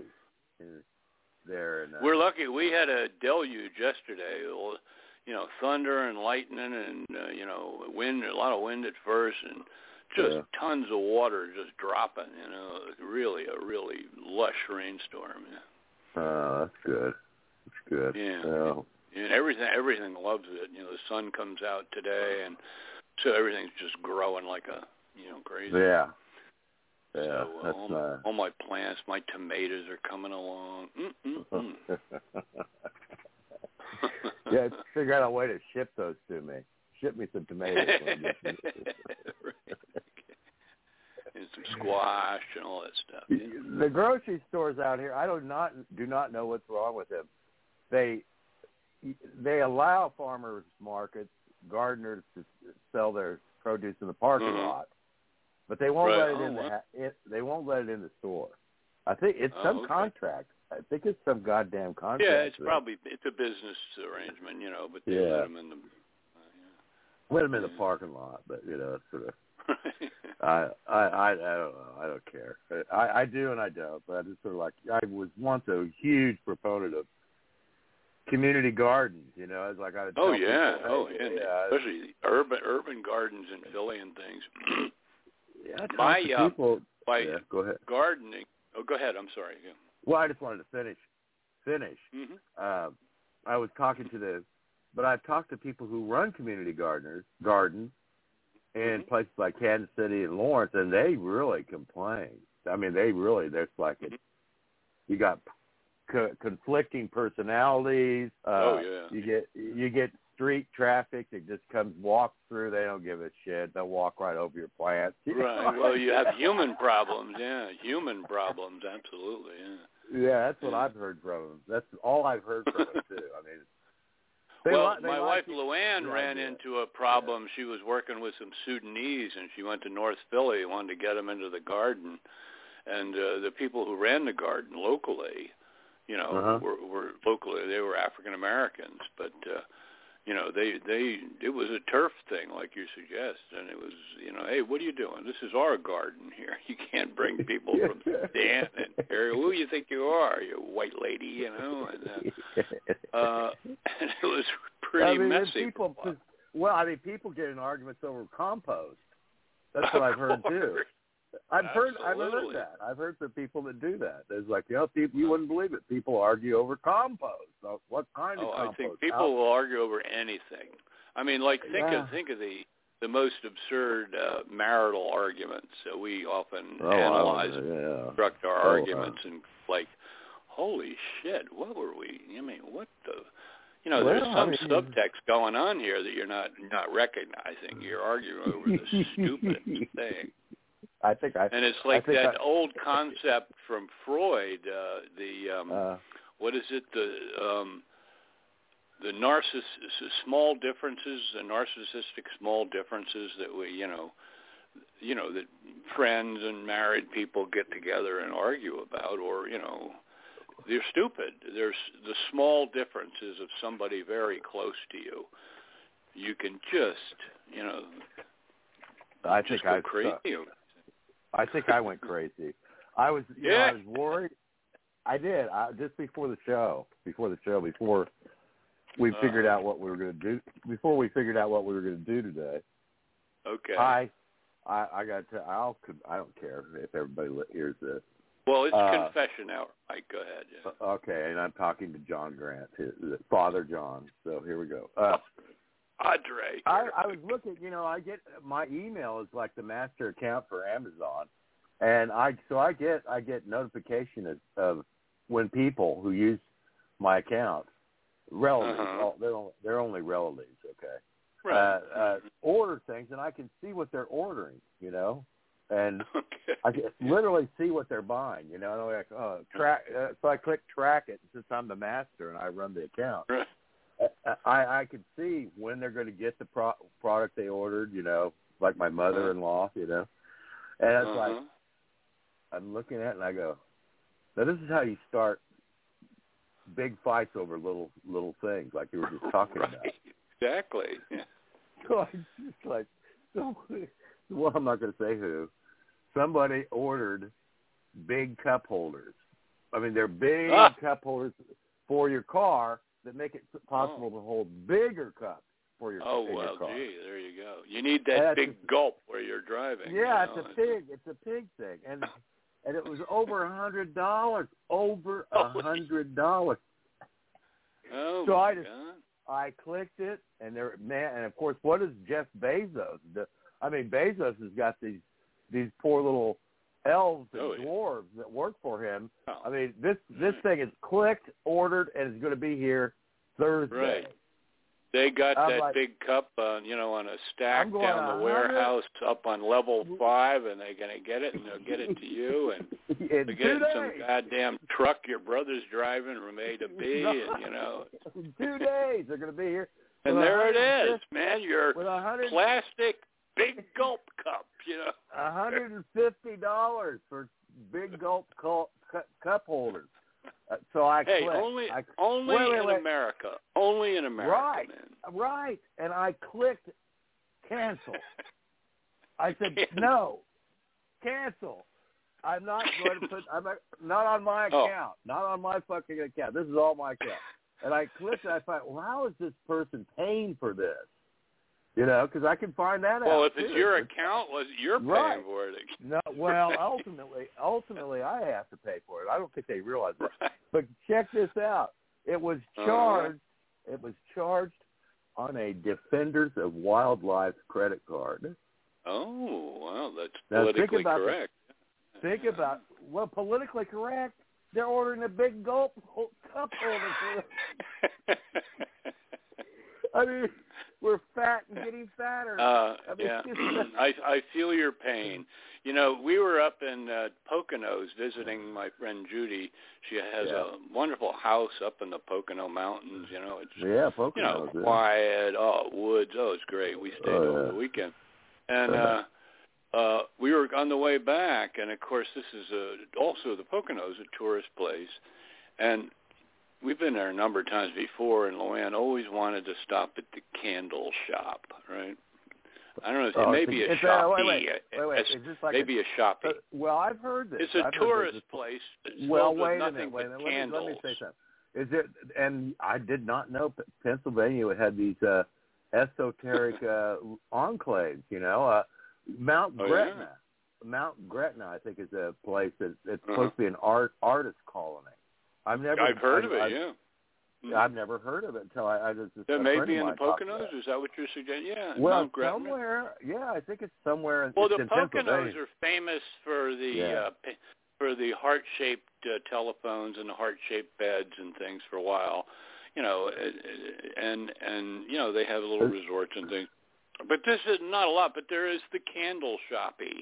There. And, uh, We're lucky. We had a deluge yesterday. You know, thunder and lightning, and uh, you know, wind. A lot of wind at first, and just yeah. tons of water just dropping. You know, really a really lush rainstorm. Yeah. Oh, that's good. That's good. Yeah. So, and everything, everything loves it. You know, the sun comes out today, and so everything's just growing like a, you know, crazy. Yeah. Yeah. So, uh, that's all, uh, all my plants, my tomatoes are coming along. Mm-mm-mm. Yeah, figure out a way to ship those to me. Ship me some tomatoes. And some squash and all that stuff. Yeah. The grocery stores out here, I do not do not know what's wrong with them. They they allow farmers markets, gardeners to sell their produce in the parking mm-hmm. lot, but they won't right. let it oh, in the wow. ha- it, they won't let it in the store. I think it's oh, some okay. contract. I think it's some goddamn contract. Yeah, it's there. probably it's a business arrangement, you know, but they yeah. let them in the uh, yeah. let them in the parking lot, but you know, sort of. I, I I I don't know. I don't care. I, I do and I don't. But I just sort of like I was once a huge proponent of community gardens. You know, I was like I. Oh yeah, people, oh hey, yeah, yeah. Especially urban urban gardens in Philly and things. yeah, my uh, people. by yeah, go ahead. Gardening. Oh, go ahead. I'm sorry. Yeah. Well, I just wanted to finish. Finish. Mm-hmm. Uh, I was talking to the, but I've talked to people who run community gardeners gardens. In mm-hmm. places like Kansas City and Lawrence, and they really complain. I mean, they really, there's like, a, you got co- conflicting personalities. Uh, oh, yeah. You get you get street traffic that just comes, walks through. They don't give a shit. They'll walk right over your plants. Right. Well, you have human problems. Yeah, human problems. Absolutely. Yeah. Yeah, that's what yeah. I've heard from them. That's all I've heard from them, too. I mean, They well, li- they my like wife it. Luann yeah, ran yeah. into a problem. Yeah. She was working with some Sudanese, and she went to North Philly, wanted to get them into the garden. And uh, the people who ran the garden locally, you know, uh-huh. were, were locally, they were African Americans. But, uh, you know, they, they, it was a turf thing, like you suggest. And it was, you know, hey, what are you doing? This is our garden here. You can't bring people from Sudan and area. Who do you think you are? You white lady, you know? And, uh, uh, and it was pretty I mean, messy. People, well, I mean, people get in arguments over compost. That's what I've heard too. I've heard, I've heard that. I've heard some people that do that. There's like, you know, people, you wouldn't believe it. People argue over compost. So what kind oh, of compost? I think people How? will argue over anything. I mean, like think yeah. of think of the the most absurd uh, marital arguments that we often oh, analyze, and yeah. construct our oh, arguments, uh, and like, holy shit, what were we? I mean, what the? You know, well, there's some I mean, subtext going on here that you're not not recognizing. You're arguing over the stupidest thing. I think I and it's like I think that I, old concept from Freud, uh, the um, uh, what is it? The um, the narciss small differences, the narcissistic small differences that we, you know, you know, that friends and married people get together and argue about, or you know, they're stupid. There's the small differences of somebody very close to you. You can just, you know, I just think go I crazy. I think I went crazy. I was, you yeah. know, I was worried. I did. I, just before the show, before the show, before we figured uh, out what we were going to do, before we figured out what we were going to do today. Okay. I, I, I got to. I'll. I don't care if everybody hears this. Well, it's uh, confession hour. Mike, go ahead. Yeah. Okay, and I'm talking to John Grant, his, Father John. So here we go. Uh, Andre. I, I was looking. You know, I get my email is like the master account for Amazon. And I so I get I get notification of, of when people who use my account, relatives, uh-huh. all, they're only, they're only relatives, okay, right. uh, uh, order things, and I can see what they're ordering, you know, and okay. I can literally see what they're buying, you know. And I'm like, oh, track. Uh, so I click track it since I'm the master and I run the account. Right. I I can see when they're going to get the pro- product they ordered, you know, like my mother-in-law, you know, and it's uh-huh. like. I'm looking at it and I go, now this is how you start big fights over little little things like you were just talking right. about. Exactly. Yeah. So I just like, so, well, I'm not going to say who. Somebody ordered big cup holders. I mean, they're big ah. cup holders for your car that make it possible oh. to hold bigger cups for your, oh, in well, your car. gee, there you go. You need that big just, gulp where you're driving. Yeah, you know? it's a pig. It's a pig thing. And and it was over a hundred dollars. Over a hundred dollars. Oh so my I just God. I clicked it, and there, man, and of course, what is Jeff Bezos? The, I mean, Bezos has got these these poor little elves and oh, yeah. dwarves that work for him. Oh. I mean, this this thing is clicked, ordered, and is going to be here Thursday. Right. They got I'm that like, big cup, uh, you know, on a stack going down the one hundred warehouse up on level five, and they're going to get it, and they'll get it to you, and in they two get it in days. some goddamn truck your brother's driving from A to B, and, you know. In two days, they're going to be here. And there it is, man, your with a hundred plastic big gulp cup, you know. one hundred fifty dollars for big gulp cup, cup holders. Uh, so I hey, clicked. only I, only wait, wait, in wait. America. Only in America, right, man. Right. And I clicked cancel. I said, cancel. no, cancel. I'm not going to put, I'm not, not on my account, oh. not on my fucking account. This is all my account. And I clicked and I thought, well, how is this person paying for this? You know, because I can find that well, out. Well, if it's too. your account, was you're paying right. for it. No, well, ultimately, ultimately, I have to pay for it. I don't think they realize that. Right. But check this out. It was charged. Uh-huh. It was charged on a Defenders of Wildlife credit card. Oh, well, that's now, politically think about correct. The, think about well, politically correct. They're ordering a big gulp cup holder for them. I mean, we're fat and getting fatter. Uh, I mean, yeah, I I feel your pain. You know, we were up in uh, Poconos visiting my friend Judy. She has yeah. a wonderful house up in the Pocono Mountains. You know, it's yeah, Poconos, you know yeah. quiet. Oh, woods. Oh, it's great. We stayed oh, over yeah. the weekend, and uh, uh, we were on the way back. And of course, this is a, also the Poconos, a tourist place, and we've been there a number of times before, and Luann always wanted to stop at the candle shop, right? I don't know. It oh, may be a it's shoppy. A, wait, wait, wait, wait. Is this like maybe a, a shoppy. Uh, well, I've heard this. It's a I've tourist this. place. It's well, filled wait with a nothing minute. Wait a but minute. candles. Let me, let me say something. Is it? And I did not know Pennsylvania had these uh, esoteric uh, enclaves. You know, uh, Mount oh, Gretna. Yeah. Mount Gretna, I think, is a place that it's uh-huh. supposed to be an art artist colony. I've never. I've heard I've, of it. I've, yeah. I've never heard of it until I, I just. That may be in the Poconos. Is that what you're suggesting? Yeah. Well, Mount Gretna. somewhere. Yeah, I think it's somewhere. In, well, it's the in Poconos are famous for the yeah. uh, for the heart-shaped uh, telephones and the heart-shaped beds and things for a while. You know, and and you know they have little resorts and things. But this is not a lot. But there is the candle shoppy,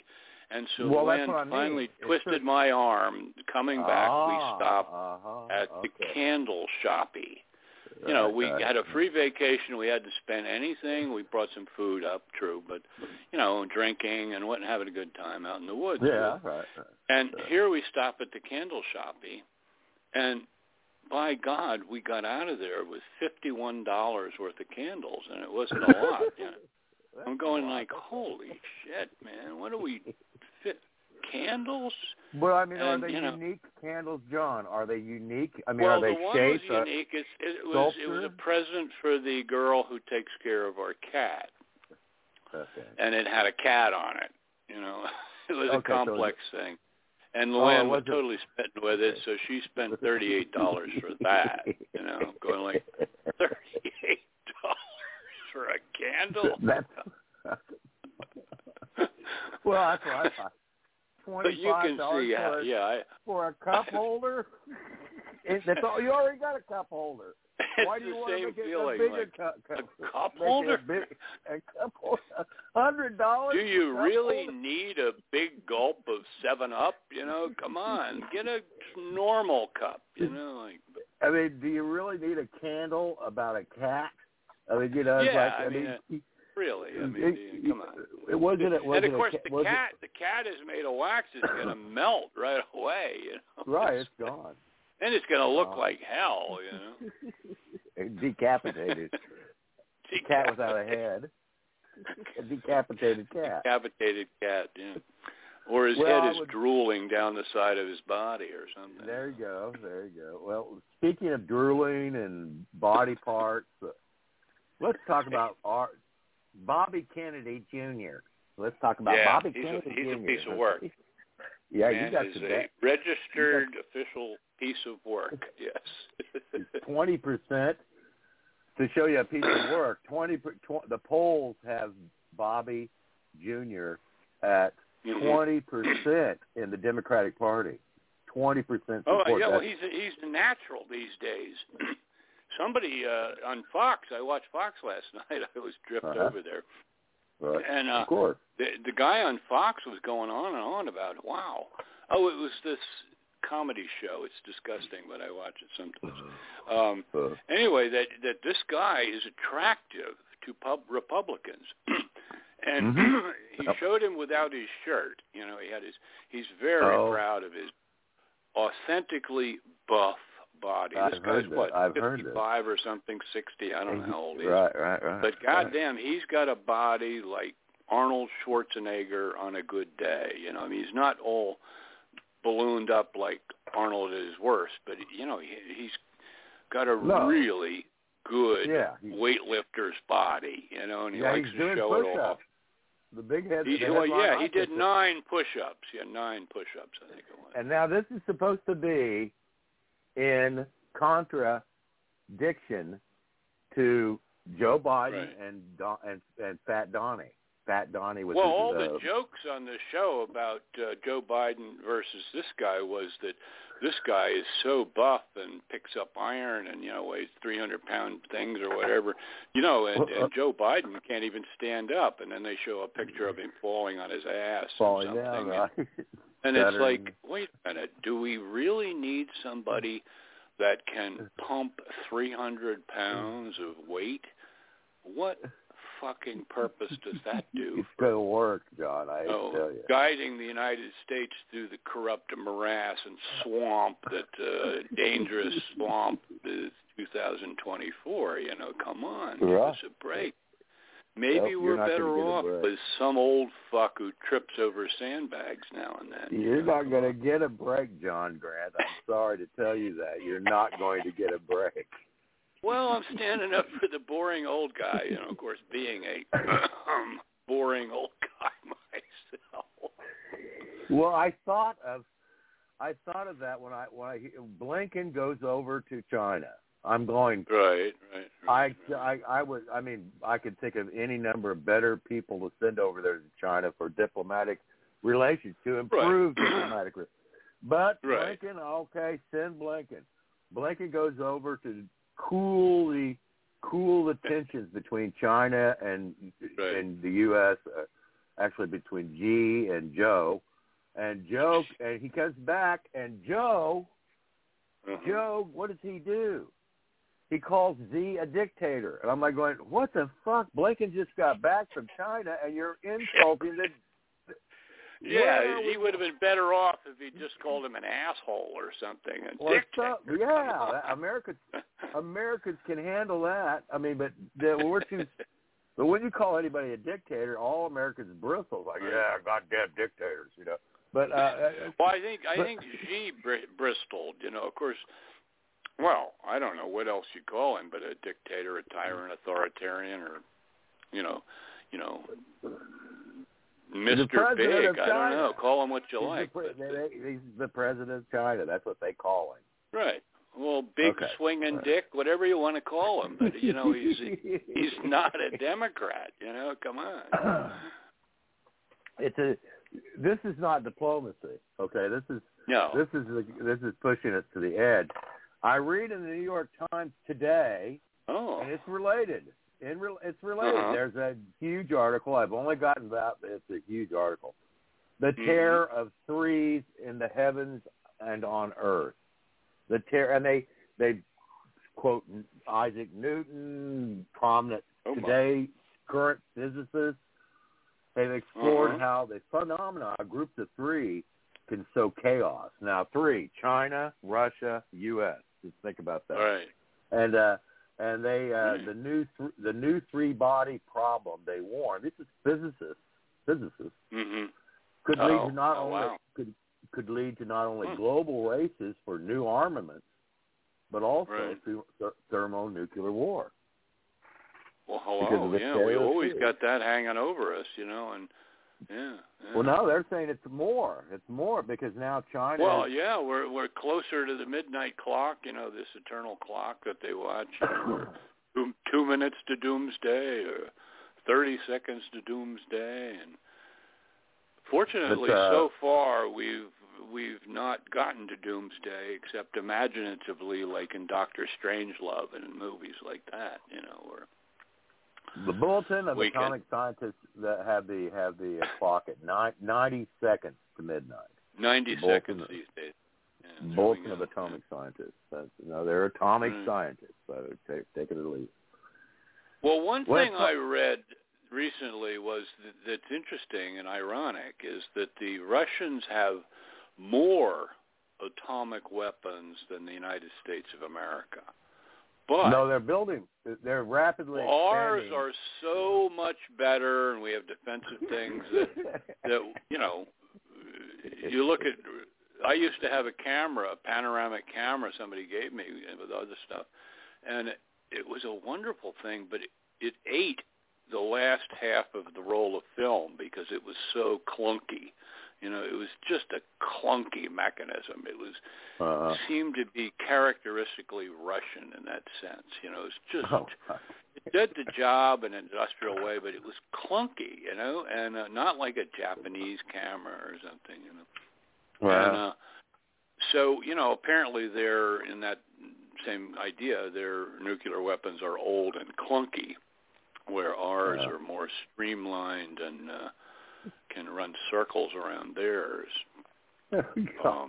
And so well, Luann that's what I mean. finally It's twisted true. my arm. Coming back, ah, we stopped uh-huh, at okay. the Candle Shoppy. You know, we right. had a free vacation. We hadn't spent anything. We brought some food up, true, but, you know, drinking and went and having a good time out in the woods. Yeah, right, right. And right. here we stop at the Candle Shoppy, and by God, we got out of there with fifty-one dollars worth of candles, and it wasn't a lot. You know. I'm going like, holy shit, man, what do we fit? Candles? Well, I mean, and, are they you know, unique candles, John? Are they unique? I mean, well, are they the one shaped? was unique. It's, it was it was a present for the girl who takes care of our cat, okay. and it had a cat on it. You know, it was okay, a complex so thing. And oh, Luann was it? totally smitten with it, so she spent thirty-eight dollars for that. You know, going like thirty-eight dollars for a candle. That's well, that's what I thought. But you can see, for a, yeah, I, for a cup holder. It, that's all, you already got a cup holder. It's Why do you the want same to make it feeling, a bigger like cup? a cup make holder? It a, big, a cup holder, hundred dollars. Do you really holder? need a big gulp of Seven Up? You know, come on, get a normal cup. You know, like. I mean, do you really need a candle about a cat? I mean, you know, it's yeah, like, I, I mean, mean, uh, really, I mean, it, come on. It wasn't. It wasn't. And of course, a, the cat, it, the cat is made of wax. It's going to melt right away. You know, right, it's gone. And it's going to look gone. like hell. You know, decapitated. Cat without a head. A decapitated cat. Decapitated cat. Yeah. Or his well, head is would, drooling down the side of his body or something. There you go. There you go. Well, speaking of drooling and body parts, uh, let's talk about our Bobby Kennedy Junior Let's talk about yeah, Bobby he's Kennedy a, he's Junior a piece of work. Yeah, Man you got is some a registered official piece of work. Yes. Twenty percent to show you a piece of work. Twenty. Tw- the polls have Bobby Junior at twenty percent in the Democratic Party. Twenty percent support. Oh yeah, well That's, he's a, he's a natural these days. Somebody uh, on Fox, I watched Fox last night. I was dripped uh-huh. over there. Right. And uh, of course. The, the guy on Fox was going on and on about, wow. Oh, it was this comedy show. It's disgusting, but I watch it sometimes. Um, uh, anyway, that, that this guy is attractive to pub Republicans. And mm-hmm. he showed him without his shirt. You know, he had his, he's very oh. proud of his authentically buff body. I've This guy's heard what, that. I've fifty-five heard or something, sixty. I don't know how old he is. Right, right, right. But goddamn, he's got a body like Arnold Schwarzenegger on a good day. You know, I mean, he's not all ballooned up like Arnold at his worst, but you know, he, he's got a no. really good yeah, weightlifter's body. You know, and he yeah, likes he's to doing show push-ups. it off. The big head. He, the well, yeah, he did push-ups. nine push-ups. Yeah, nine push-ups, I think it was. And now this is supposed to be in contradiction to Joe Biden right. and, Don, and and Fat Donnie. Fat Donnie was well, his, all uh, the jokes on the show about uh, Joe Biden versus this guy was that this guy is so buff and picks up iron and, you know, weighs three hundred pound things or whatever, you know, and, and Joe Biden can't even stand up. And then they show a picture of him falling on his ass falling or something. down, right? And, and it's like, wait a minute, do we really need somebody that can pump three hundred pounds of weight? What fucking purpose does that do? It's going to work, John, I oh, tell you. Guiding the United States through the corrupt morass and swamp, that uh, dangerous swamp is two thousand twenty-four. You know, come on, give right. us a break. Maybe Nope, we're not better off break. with some old fuck who trips over sandbags now and then. You're you know, not going to get a break, John Grant. I'm sorry to tell you that. You're not going to get a break. Well, I'm standing up for the boring old guy, you know, of course, being a um, boring old guy myself. Well, I thought of I thought of that when I when I Blinken goes over to China. I'm going. Right, right. right I, right. I I would. I mean, I could think of any number of better people to send over there to China for diplomatic relations to improve right. diplomatic relations. But right. Blinken, okay, send Blinken. Blinken goes over to cool the cool the tensions between China and right. and the U S Uh, actually between G and Joe. And Joe, and he comes back, and Joe, mm-hmm. Joe, what does he do? He calls Z a dictator. And I'm like going, what the fuck? Blinken just got back from China, and you're insulting the... Yeah, he would have been better off if he just called him an asshole or something. A or dictator. So, yeah, Americans, Americans can handle that. I mean, but the, we're too... But when you call anybody a dictator, all Americans bristle. Like, yeah, goddamn dictators, you know. But uh, well, I think I but, think Xi br- bristled. You know, of course. Well, I don't know what else you call him, but a dictator, a tyrant, authoritarian, or you know, you know, Mister Big. I don't know. Call him what you he's like. The pre- but, they, they, he's the president of China. That's what they call him. Right. Well, big okay. swinging right. dick, whatever you want to call him. But you know, he's he's not a Democrat. You know, come on. It's a. This is not diplomacy, okay? This is no. This is this is pushing us to the edge. I read in the New York Times today, oh. and it's related. In re, it's related. Uh-huh. There's a huge article. I've only gotten about. It's a huge article. The mm-hmm. terror of threes in the heavens and on earth. The terror, and they they quote Isaac Newton, prominent oh today current physicist. They've explored uh-huh. how the phenomena of groups of three can sow chaos. Now, three: China, Russia, U S Just think about that. Right. And uh, and they uh, right. the new th- the new three body problem. They warn. This is physicists. Physicists mm-hmm. could oh. lead to not oh, only wow. could could lead to not only hmm. global races for new armaments, but also right. th- th- thermonuclear war. Well, hello, yeah, we always got that hanging over us, you know, and yeah, yeah. Well, no, they're saying it's more. It's more because now China. Well, is, yeah, we're we're closer to the midnight clock, you know, this eternal clock that they watch. You know, two, two minutes to doomsday, or thirty seconds to doomsday, and fortunately, uh, so far we've we've not gotten to doomsday, except imaginatively, like in Doctor Strangelove and in movies like that, you know, where. The bulletin of we atomic can, scientists that have the have the clock at nine, ninety seconds to midnight. Ninety the seconds bulletin, these days. Yeah, bulletin of atomic yeah. scientists. That's, you know, they're atomic mm. scientists. So take, take it or leave. Well, one well, thing I read recently was that, that's interesting and ironic is that the Russians have more atomic weapons than the United States of America. But no, they're building. They're rapidly expanding. Ours are so much better, and we have defensive things that, that you know. You look at. I used to have a camera, a panoramic camera. Somebody gave me with other stuff, and it, it was a wonderful thing. But it, it ate the last half of the roll of film because it was so clunky. You know, it was just a clunky mechanism. It was uh-huh. seemed to be characteristically Russian in that sense. You know, it's just oh. it did the job in an industrial way, but it was clunky. You know, and uh, not like a Japanese camera or something. You know, wow. and uh, so you know, apparently they're in that same idea. Their nuclear weapons are old and clunky, where ours yeah. are more streamlined and. Uh, can run circles around theirs. Oh, um,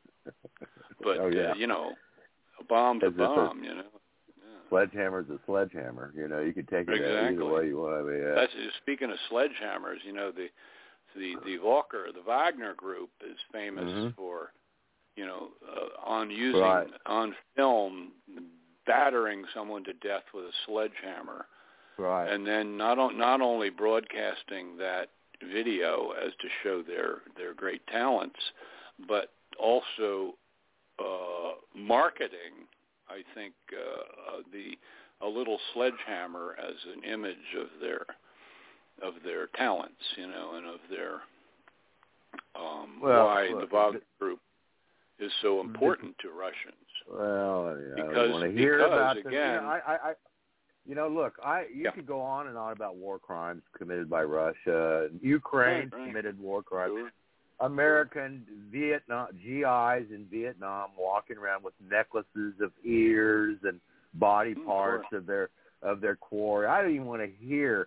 but, oh, yeah. uh, you know, a bomb's As a bomb, a you know. Yeah. Sledgehammer's a sledgehammer. You know, you can take it exactly. either way you want. I mean, yeah. That's, speaking of sledgehammers, you know, the the the Walker, the Wagner Group is famous mm-hmm. for, you know, uh, on using, right. on film, battering someone to death with a sledgehammer. Right. And then not on, not only broadcasting that video as to show their their great talents, but also uh, marketing. I think uh, uh, the a little sledgehammer as an image of their of their talents, you know, and of their um, well, why look, the Wagner Group is so important to Russians. Well, yeah, because I don't want to hear because, about again, this. You know, I, I, I, you know, look, I you yeah. could go on and on about war crimes committed by Russia. Ukraine right, right. committed war crimes. Sure. American Vietnam G Is in Vietnam walking around with necklaces of ears and body Mm, parts sure. of their of their quarry. I don't even want to hear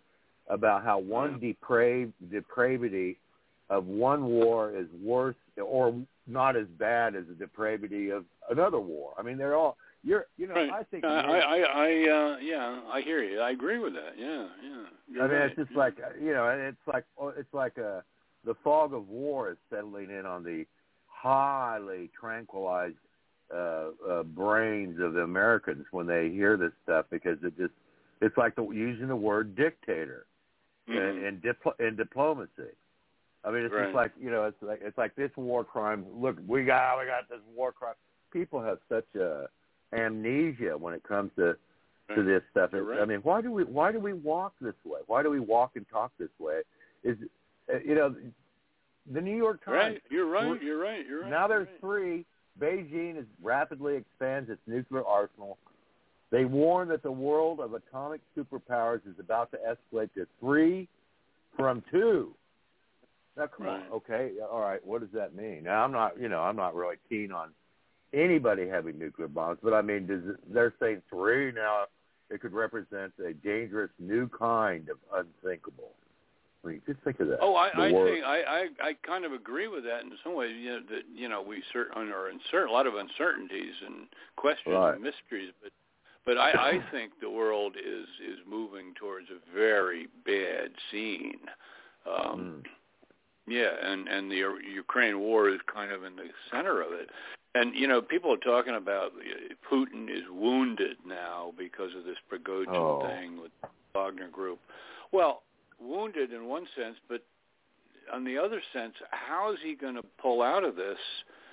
about how one depraved depravity of one war is worse or not as bad as the depravity of another war. I mean, they're all you're you know right. I think uh, I I, I uh, yeah I hear you. I agree with that. Yeah, yeah. You're I mean, right. it's just like you know, it's like it's like a the fog of war is settling in on the highly tranquilized uh, uh, brains of the Americans when they hear this stuff, because it just it's like the, using the word dictator mm-hmm. in in, dipl- in diplomacy. I mean, it's right. just like you know, it's like it's like this war crime. Look, we got we got this war crime. People have such a amnesia when it comes to right. to this stuff. Right. I mean, why do we why do we walk this way? Why do we walk and talk this way? Is uh, you know, the New York Times. Right, you're right. You're right. You're right. Now there's right. three. Beijing is rapidly expands its nuclear arsenal. They warn that the world of atomic superpowers is about to escalate to three from two. Now, come right. on, okay, all right. What does that mean? Now, I'm not, you know, I'm not really keen on anybody having nuclear bombs, but I mean, does it, they're saying three now. It could represent a dangerous new kind of unthinkable. I mean, just think of that. Oh, I, I war. think I, I, I kind of agree with that in some ways. You know, that you know we certain are in certain a lot of uncertainties and questions right. and mysteries, but but I, I think the world is is moving towards a very bad scene. Um, mm. Yeah, and and the Ukraine war is kind of in the center of it. And, you know, people are talking about Putin is wounded now because of this Prigozhin oh. thing with the Wagner Group. Well, wounded in one sense, but on the other sense, how is he going to pull out of this,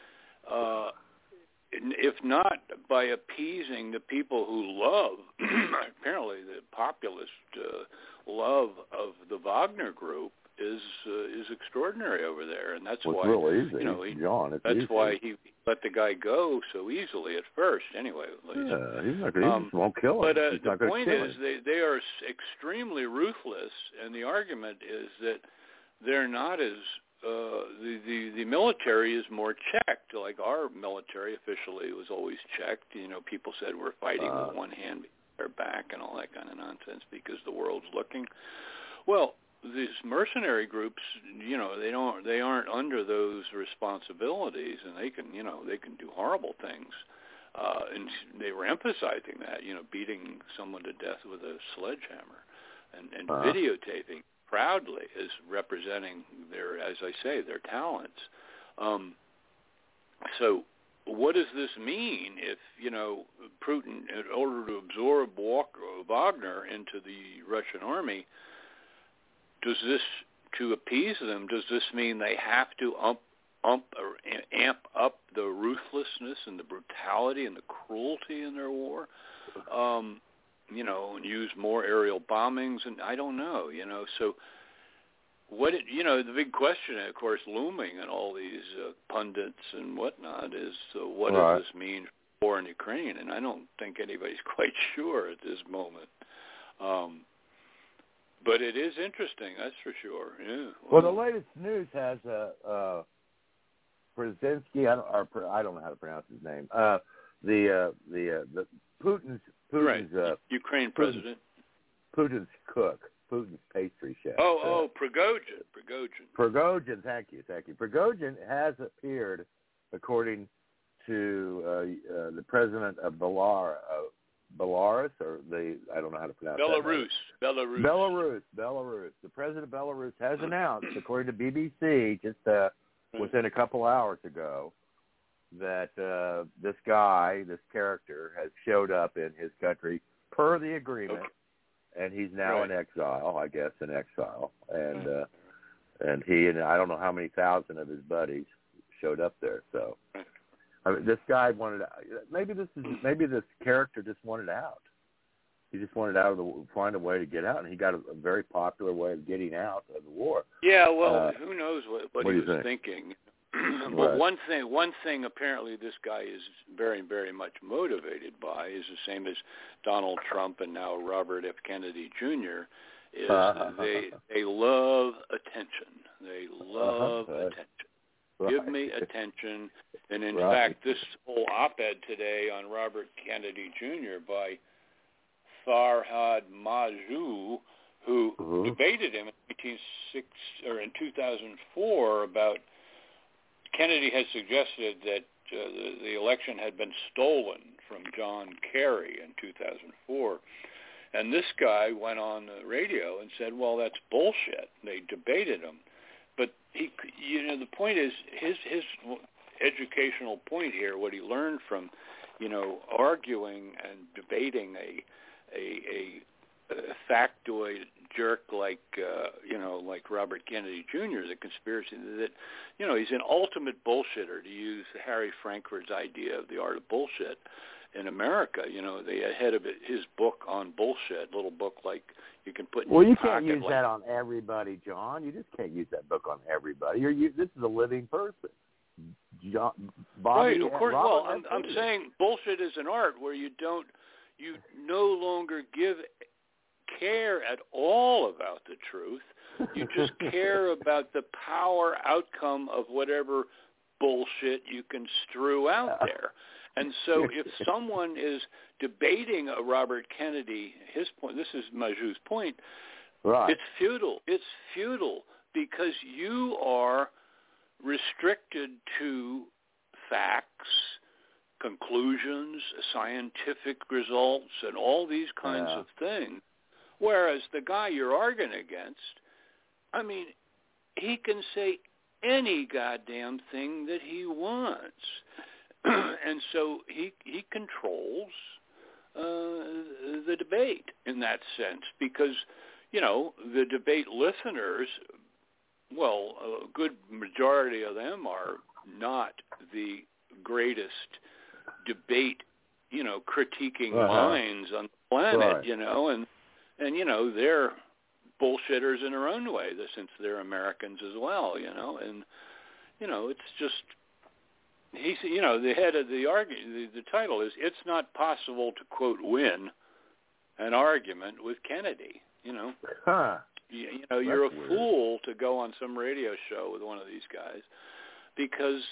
uh, if not by appeasing the people who love, apparently the populist uh, love of the Wagner Group is uh, is extraordinary over there, and that's well, why it's real easy, you know he, John. It's that's easy. why he let the guy go so easily at first. Anyway, yeah, he's not. He um, just won't kill him. But uh, he's the not point kill is, him. they they are extremely ruthless, and the argument is that they're not as uh, the, the the military is more checked. Like our military officially was always checked. You know, people said we're fighting uh, with one hand behind our back and all that kind of nonsense because the world's looking. Well, these mercenary groups, you know, they don't, they aren't under those responsibilities, and they can, you know, they can do horrible things. Uh, and they were emphasizing that, you know, beating someone to death with a sledgehammer, and, and uh-huh. videotaping proudly as representing their, as I say, their talents. Um, so, what does this mean if, you know, Putin, in order to absorb Wagner into the Russian army? Does this, to appease them, does this mean they have to ump, ump or amp up the ruthlessness and the brutality and the cruelty in their war? Um, you know, and use more aerial bombings, and I don't know, you know. So what, it, you know, the big question, of course, looming in all these uh, pundits and whatnot is uh, what right. does this mean for war in Ukraine? And I don't think anybody's quite sure at this moment. Um But it is interesting, that's for sure. Yeah. Well, well the latest news has uh, uh, Brzezinski. I don't, or, I don't know how to pronounce his name. Uh, the uh, the uh, the Putin's Putin's right. uh, Ukraine Putin's, president. Putin's cook, Putin's pastry chef. Oh, uh, oh, Prigozhin, Prigozhin. Prigozhin, thank you, thank you. Prigozhin has appeared, according to uh, uh, the president of Belarus. Uh, Belarus, or the I don't know how to pronounce Belarus. that. Belarus. Belarus. Belarus. The president of Belarus has announced, according to B B C, just uh, within a couple hours ago, that uh, this guy, this character, has showed up in his country per the agreement, okay. and he's now right. in exile, I guess, in exile, and uh, and he and I don't know how many thousand of his buddies showed up there. So. Right. I mean, this guy wanted. Maybe this is. Maybe this character just wanted out. He just wanted out of the find a way to get out, and he got a, a very popular way of getting out of the war. Yeah, well, uh, who knows what, what, what he was think? thinking? But right. one thing, one thing, apparently, this guy is very, very much motivated by is the same as Donald Trump and now Robert F. Kennedy Junior Is uh, they they love attention. They love uh, attention. Right. Give me attention. And in right. fact, this whole op-ed today on Robert Kennedy Junior by Farhad Majou who mm-hmm. debated him in eighteen six or in two thousand four about Kennedy had suggested that uh, the, the election had been stolen from John Kerry in two thousand four. And this guy went on the radio and said, well, that's bullshit. They debated him. But, he, you know, the point is, his his educational point here, what he learned from, you know, arguing and debating a a, a, a factoid jerk like, uh, you know, like Robert Kennedy Junior, the conspiracy, that, you know, he's an ultimate bullshitter, to use Harry Frankfurt's idea of the art of bullshit. In America, you know, they ahead of it, his book on bullshit, little book like you can put in well, your you can't use like, that on everybody, John. You just can't use that book on everybody. You're, you, this is a living person. John, Bobby, right, of course. Robert, well, I'm, I'm saying bullshit is an art where you don't, you no longer give care at all about the truth. You just care about the power outcome of whatever bullshit you can strew out there. And so if someone is debating a Robert Kennedy, his point, this is Majou's point, right. It's futile. It's futile because you are restricted to facts, conclusions, scientific results, and all these kinds yeah. of things. Whereas the guy you're arguing against, I mean, he can say any goddamn thing that he wants. And so he he controls uh, the debate in that sense because, you know, the debate listeners, well, a good majority of them are not the greatest debate, you know, critiquing uh-huh. minds on the planet, right. you know, and, and, you know, they're bullshitters in their own way since they're Americans as well, you know, and, you know, it's just... He's, you know, the head of the argument, the, the title is, it's not possible to, quote, win an argument with Kennedy, you know. Huh. You, you know, you're That's a weird. fool to go on some radio show with one of these guys because,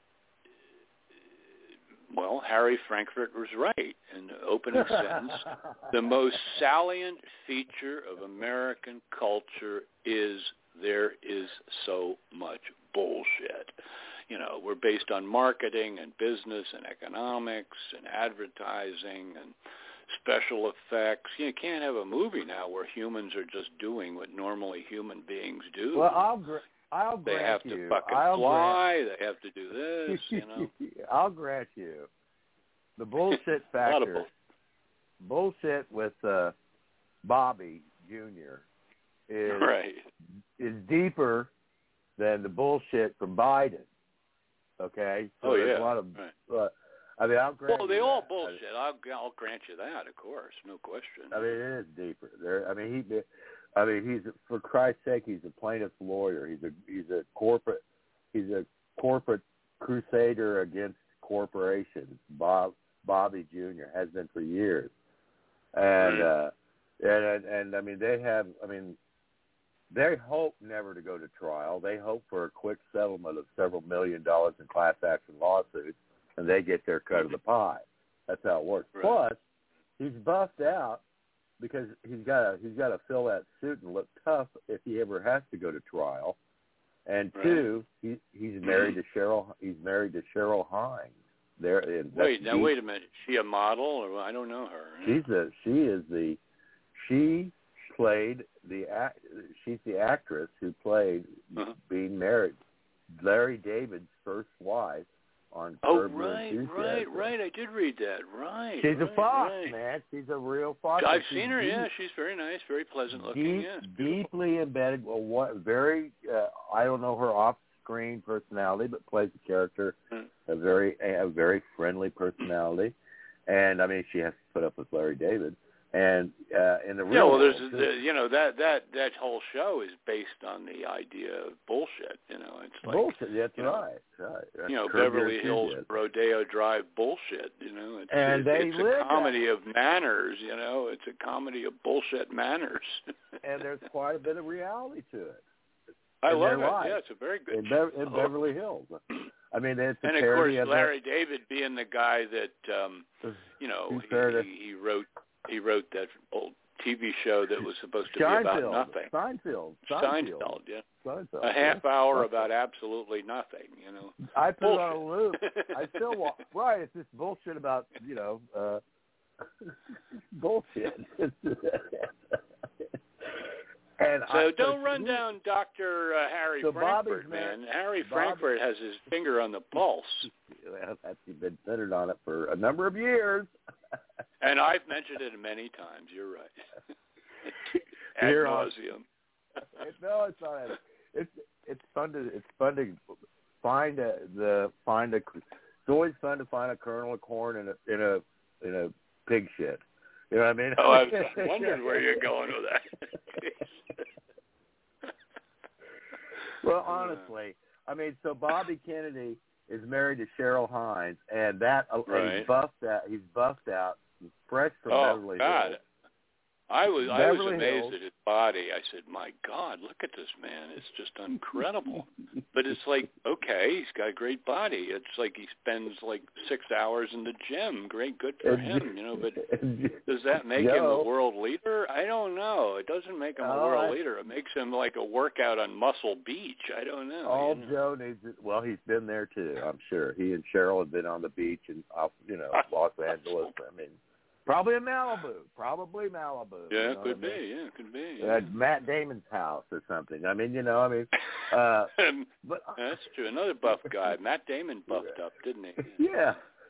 well, Harry Frankfurt was right in the opening sentence. The most salient feature of American culture is there is so much bullshit. You know, we're based on marketing and business and economics and advertising and special effects. You can't have a movie now where humans are just doing what normally human beings do. Well, I'll, gr- I'll they grant have you. to fucking I'll fly. Grant... They have to do this, you know. I'll grant you. The bullshit factor, bull- bullshit with uh, Bobby Junior is, right. is deeper than the bullshit from Biden. Okay. So oh there's yeah. A lot of. Right. Uh, I mean, I'll grant. Well, they you all that. bullshit. I'll I'll grant you that, of course, no question. I mean, it is deeper. There. I mean, he. I mean, he's for Christ's sake, he's a plaintiff's lawyer. He's a he's a corporate he's a corporate crusader against corporations. Bob Bobby Junior has been for years, and right. uh, and, and and I mean, they have. I mean. They hope never to go to trial. They hope for a quick settlement of several million dollars in class action lawsuits, and they get their cut of the pie. That's how it works. Right. Plus, he's buffed out because he's got to he's got to fill that suit and look tough if he ever has to go to trial. And right. two, he he's married to Cheryl. He's married to Cheryl Hines. There. Wait now, wait a minute. Is she a model, or I don't know her? She's a she is the she. played the act. She's the actress who played uh-huh. being married, Larry David's first wife on Oh Curb Your right, Enthusiasm. right, right. I did read that. Right. She's right, a fox, right. man. She's a real fox. I've she's seen her. Deep, Yeah, she's very nice, very pleasant looking. Deep, Yes, deeply embedded. Well, what very uh, I don't know her off-screen personality, but plays the character mm. a very a very friendly personality, and I mean she has to put up with Larry David. And uh, in the real yeah, well, there's world, the, you know that that that whole show is based on the idea of bullshit. You know, it's like bullshit. That's you know, right. right. That's you know, Curb Beverly Your Hills Enthusiasm. Rodeo Drive bullshit. You know, it's, and it's, they it's live a comedy that. of manners. You know, it's a comedy of bullshit manners. And there's quite a bit of reality to it. I in love their it. life. Yeah, it's a very good in, Be- show. in Beverly Hills. I mean, it's a and of course, parody of Larry that. David being the guy that um, you know Who's fair to- he, he, he wrote he wrote that old T V show that was supposed to Seinfeld. be about nothing. Seinfeld. Seinfeld, Seinfeld. yeah. Seinfeld, a half yeah. hour about absolutely nothing, you know. I put bullshit. it on a loop. I still walk. Right, it's this bullshit about, you know, uh, bullshit. And so I, don't so run down Doctor Uh, Harry so Frankfurt, man, man. Harry Bobby, Frankfurt has his finger on the pulse. Well, that's, he's been centered on it for a number of years. And I've mentioned it many times. You're right. Ad Here on- nauseum. No, it's not. It's it's fun to it's fun to find a the find a. It's always fun to find a kernel of corn in a in a in a pig shit. You know what I mean? Oh, I was wondering where you're going with that. Well, honestly, I mean, so Bobby Kennedy is married to Cheryl Hines, and that and Right. he's buffed out. He's buffed out, fresh from Oh, Beverly God. Hills. I was I was Beverly amazed Hills. at his body. I said, "My God, look at this man! It's just incredible." But it's like, okay, he's got a great body. It's like he spends like six hours in the gym. Great, good for him, you know. But does that make him Joe. a world leader? I don't know. It doesn't make him a Oh, world I- leader. It makes him like a workout on Muscle Beach. I don't know. All you know? Joe needs is, well, he's been there too, I'm sure. He and Cheryl have been on the beach in, uh, you know, Los Angeles. I mean, probably in Malibu. Probably Malibu. Yeah, you it know could what I be. mean? Yeah, it could be. At Matt Damon's house or something. I mean, you know, I mean, uh, but That's true. Another buff guy. Matt Damon buffed up, didn't he? yeah.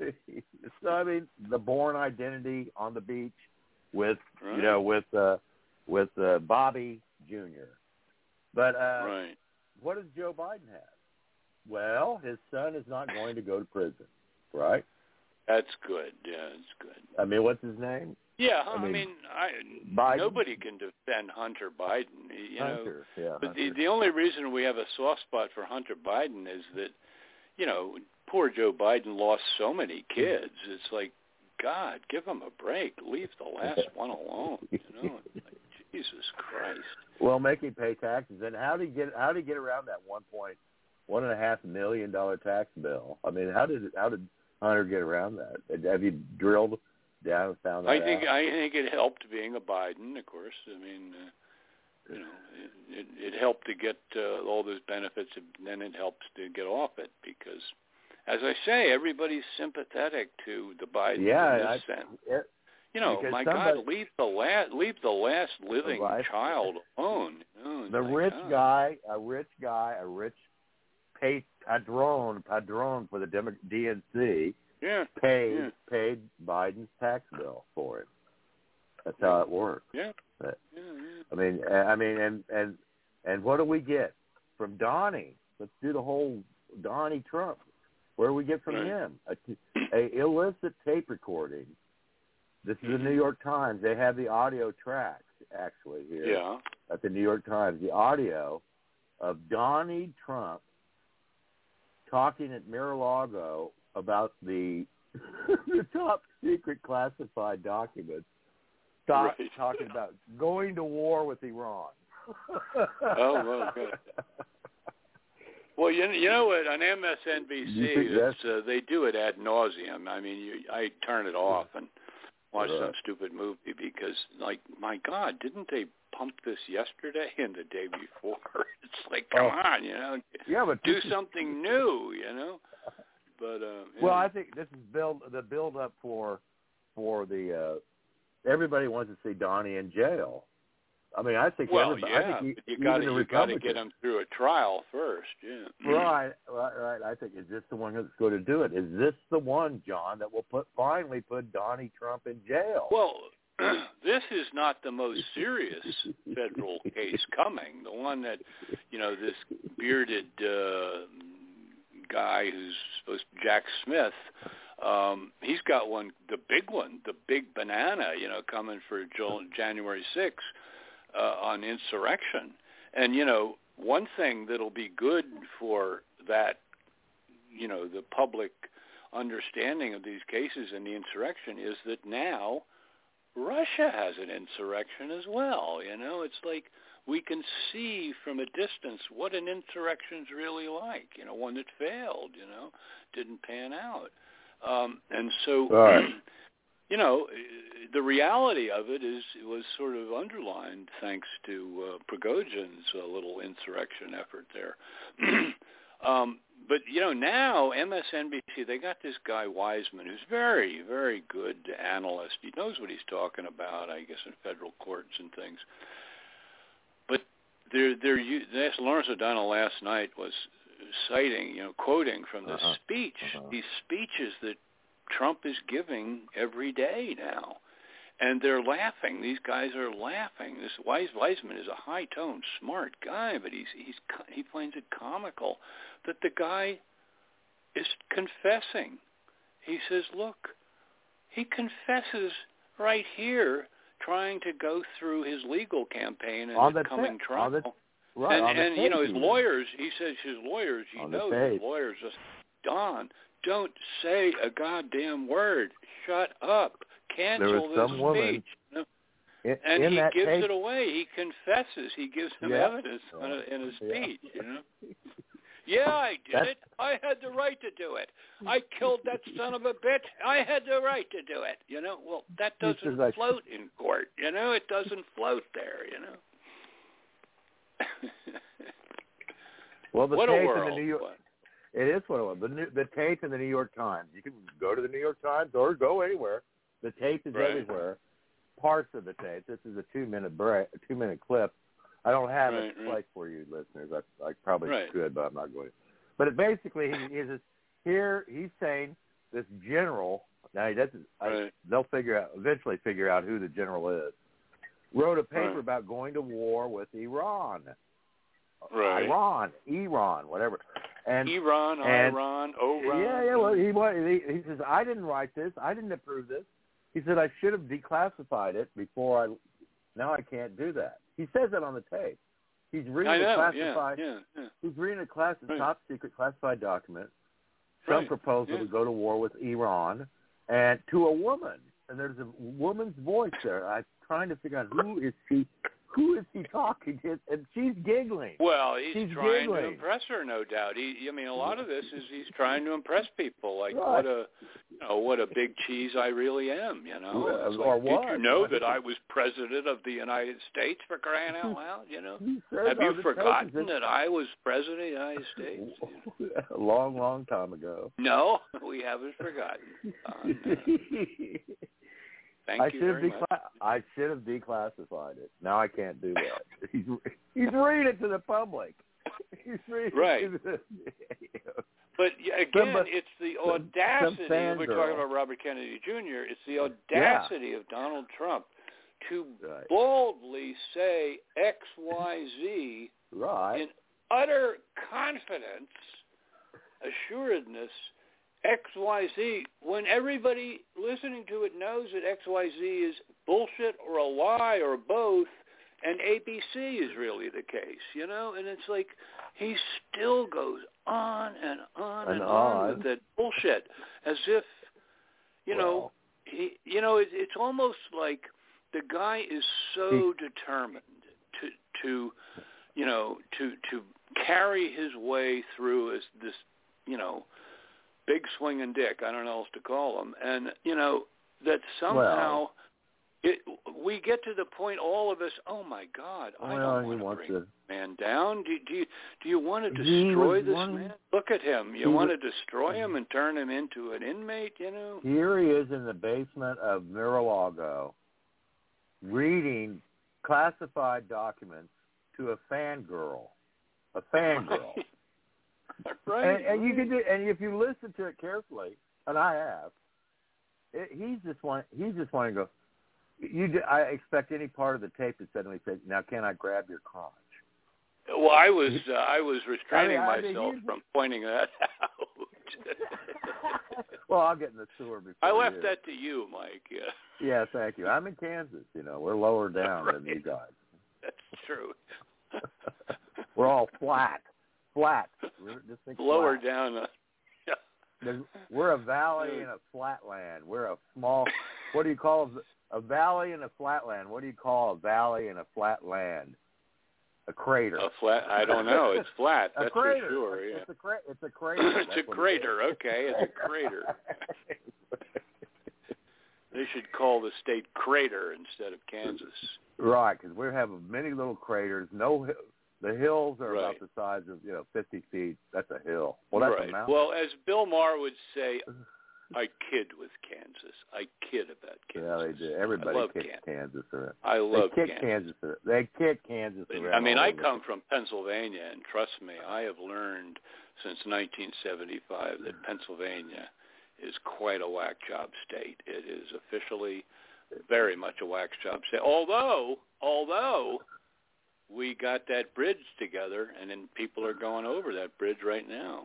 So I mean, the Bourne Identity on the beach with Right. you know with uh, with uh, Bobby Junior But uh, Right. what does Joe Biden have? Well, his son is not going to go to prison, right? That's good. Yeah, it's good. I mean, what's his name? Yeah, I I mean, mean, I, Biden? nobody can defend Hunter Biden. You know, Hunter, yeah. but the Hunter. the only reason we have a soft spot for Hunter Biden is that, you know, poor Joe Biden lost so many kids. It's like, God, give him a break. Leave the last one alone. You know, it's like, Jesus Christ. Well, make him pay taxes. And how did he get? How did he get around that one point one and a half million dollar tax bill? I mean, how did it, how did Hunter get around that? Have you drilled down and found that I think out? I think it helped being a Biden, of course. I mean, uh, you know, it, it, it helped to get uh, all those benefits, and then it helps to get off it because, as I say, everybody's sympathetic to the Biden Yeah, in this I- sense. it- You know, because my somebody- God, leave the last leave the last living Right. child alone. You know, it's The like, rich oh. guy, a rich guy, a rich pay, padron, padron for the Demo- D N C Yeah, paid yeah. paid Biden's tax bill for it. That's how it works. Yeah. But, Yeah, yeah. I mean, I mean, and and and what do we get from Donnie? Let's do the whole Donnie Trump. Where do we get from Right. him? A, a illicit tape recording. This is the New York Times. They have the audio tracks actually here Yeah. at the New York Times. The audio of Donnie Trump talking at Mar-a-Lago about the the top secret classified documents. Stop Right. talking about going to war with Iran. Oh, well, good. Well, you you know what? On M S N B You C, think it's, uh, they do it ad nauseum. I mean, you, I turn it off and watch Right. some stupid movie because, like, my God, didn't they pump this yesterday and the day before? It's like, come Oh. on, you know, Yeah, but do this is- something new, you know. But uh, Well, yeah. I think this is build the build up for for the uh, everybody wants to see Donnie in jail. I mean, I think well, everybody. yeah, I think e- but you even got the to you got to Republicans- get him through a trial first, yeah. Right, right, right. I think is this the one that's going to do it? Is this the one, John, that will put finally put Donnie Trump in jail? Well, this is not the most serious federal case coming. The one that, you know, this bearded uh, guy who's supposed to Jack Smith, um, he's got one, the big one, the big banana, you know, coming for Jan- January sixth uh, on insurrection. And, you know, one thing that'll be good for that, you know, the public understanding of these cases and the insurrection is that now Russia has an insurrection as well. You know, it's like we can see from a distance what an insurrection's really like. You know, one that failed, you know, didn't pan out. Um, and so Right. you know, the reality of it is it was sort of underlined thanks to uh, Prigozhin's uh, little insurrection effort there. um, but, you know, now M S N B C, they got this guy Wiseman, who's very, very good analyst. He knows what he's talking about, I guess, in federal courts and things. But they're, they're, this Lawrence O'Donnell last night was citing, you know, quoting from this uh-huh. speech, uh-huh. these speeches that Trump is giving every day now. And they're laughing. These guys are laughing. This Weis, Wiseman is a high-toned, smart guy, but he's he's he finds it comical that the guy is confessing. He says, look, he confesses right here trying to go through his legal campaign and his coming t- trial. The, right, and and you know, his even. lawyers, he says his lawyers, you on know, his lawyers just, Don, don't say a goddamn word. Shut up. Cancel this some speech. Woman, you know? in, and in he that gives tape, it away. He confesses. He gives them yeah. evidence in a, in a speech, yeah. you know. Yeah, I did That's, it. I had the right to do it. I killed that son of a bitch. I had the right to do it. You know, well, that doesn't like, float in court. You know, it doesn't float there, you know. well, the what tape a world. in the New York, what? It is what it was. The, new, the tape in the New York Times. You can go to the New York Times or go anywhere. The tape is right. everywhere. Parts of the tape. This is a two-minute break, a two-minute clip. I don't have right, it right. played for you, listeners. I, I probably right. could, but I'm not going to. But it basically, he is here. He's saying this general. Now he doesn't. Right. I, they'll figure out eventually figure out who the general is. Wrote a paper right. about going to war with Iran. Right. Iran, Iran, whatever. And Iran, and, Iran, Oran. Yeah, yeah. Well, he, he he says I didn't write this. I didn't approve this. He said I should have declassified it before I. Now I can't do that. He says that on the tape. He's reading I know, a classified. Yeah, yeah, yeah. He's reading a class, right. top secret classified document. Some right. proposal yeah. to go to war with Iran, and to a woman. And there's a woman's voice there. I'm trying to figure out who is she. Who is he talking to? And she's giggling. Well, he's she's trying giggling. to impress her, no doubt. He, I mean, a lot of this is he's trying to impress people. Like, right. what a, you know, what a big cheese I really am. You know, well, it's like, or did what? you know that I was president of the United States, for crying out loud? You know, have you forgotten that, that I was president of the United States? A long, long time ago. No, we haven't forgotten. Uh, no. Thank I you should have very decla- much. I should have declassified it. Now I can't do that. he's he's reading it to the public. He's reading right. it to the, But again, some, it's the some, audacity. some We're girl. talking about Robert Kennedy Junior It's the audacity yeah. of Donald Trump to right. boldly say X, Y, Z right. in utter confidence, assuredness. X, Y, Z, when everybody listening to it knows that X, Y, Z is bullshit or a lie or both, and A B C is really the case, you know? And it's like he still goes on and on and, and on. on with that bullshit, as if, you well, know, he, you know, it, it's almost like the guy is so he, determined to, to, you know, to to carry his way through as this, you know, big swinging dick, I don't know what else to call him, and, you know, that somehow well, it, we get to the point, all of us, oh, my God, I well, don't want to bring to, this man down. Do, do, you, do you want to destroy this one, man? Look at him. You he want was, to destroy him and turn him into an inmate, you know? Here he is in the basement of Mar-a-Lago reading classified documents to a fangirl. A fangirl. Right. And, and you can do, and if you listen to it carefully, and I have, it, he's just want, he's just wanting to go. You, do, I expect any part of the tape to suddenly say, "Now, can I grab your crotch?" Well, I was, uh, I was restraining I mean, myself I mean, from pointing that out. Well, I'll get in the sewer before. I left you. that to you, Mike. Yeah. Yeah, thank you. I'm in Kansas. You know, we're lower down right. than you guys. That's true. We're all flat. Flat. We're just think lower flat. down. Uh, yeah. We're a valley and a flatland. We're a small. What do you call a, a valley and a flatland? What do you call a valley and a flat land? A crater. A flat? I don't know. It's flat. a That's crater. for sure. Yeah. It's a cra- It's a crater. It's a crater. Okay, it's a crater. They should call the state Crater instead of Kansas. Right, because we have many little craters. No, the hills are right. about the size of you know fifty feet. That's a hill. Well, that's right. a mountain. Well, as Bill Maher would say, I kid with Kansas. I kid about Kansas. Yeah, they do. Everybody I love kicks Kansas. Kansas around. I love they kick Kansas. Kansas around. They kick Kansas around. I mean, all I over. come from Pennsylvania, and trust me, I have learned since nineteen seventy-five that Pennsylvania is quite a whack job state. It is officially very much a whack job state. Although, although we got that bridge together, and then people are going over that bridge right now.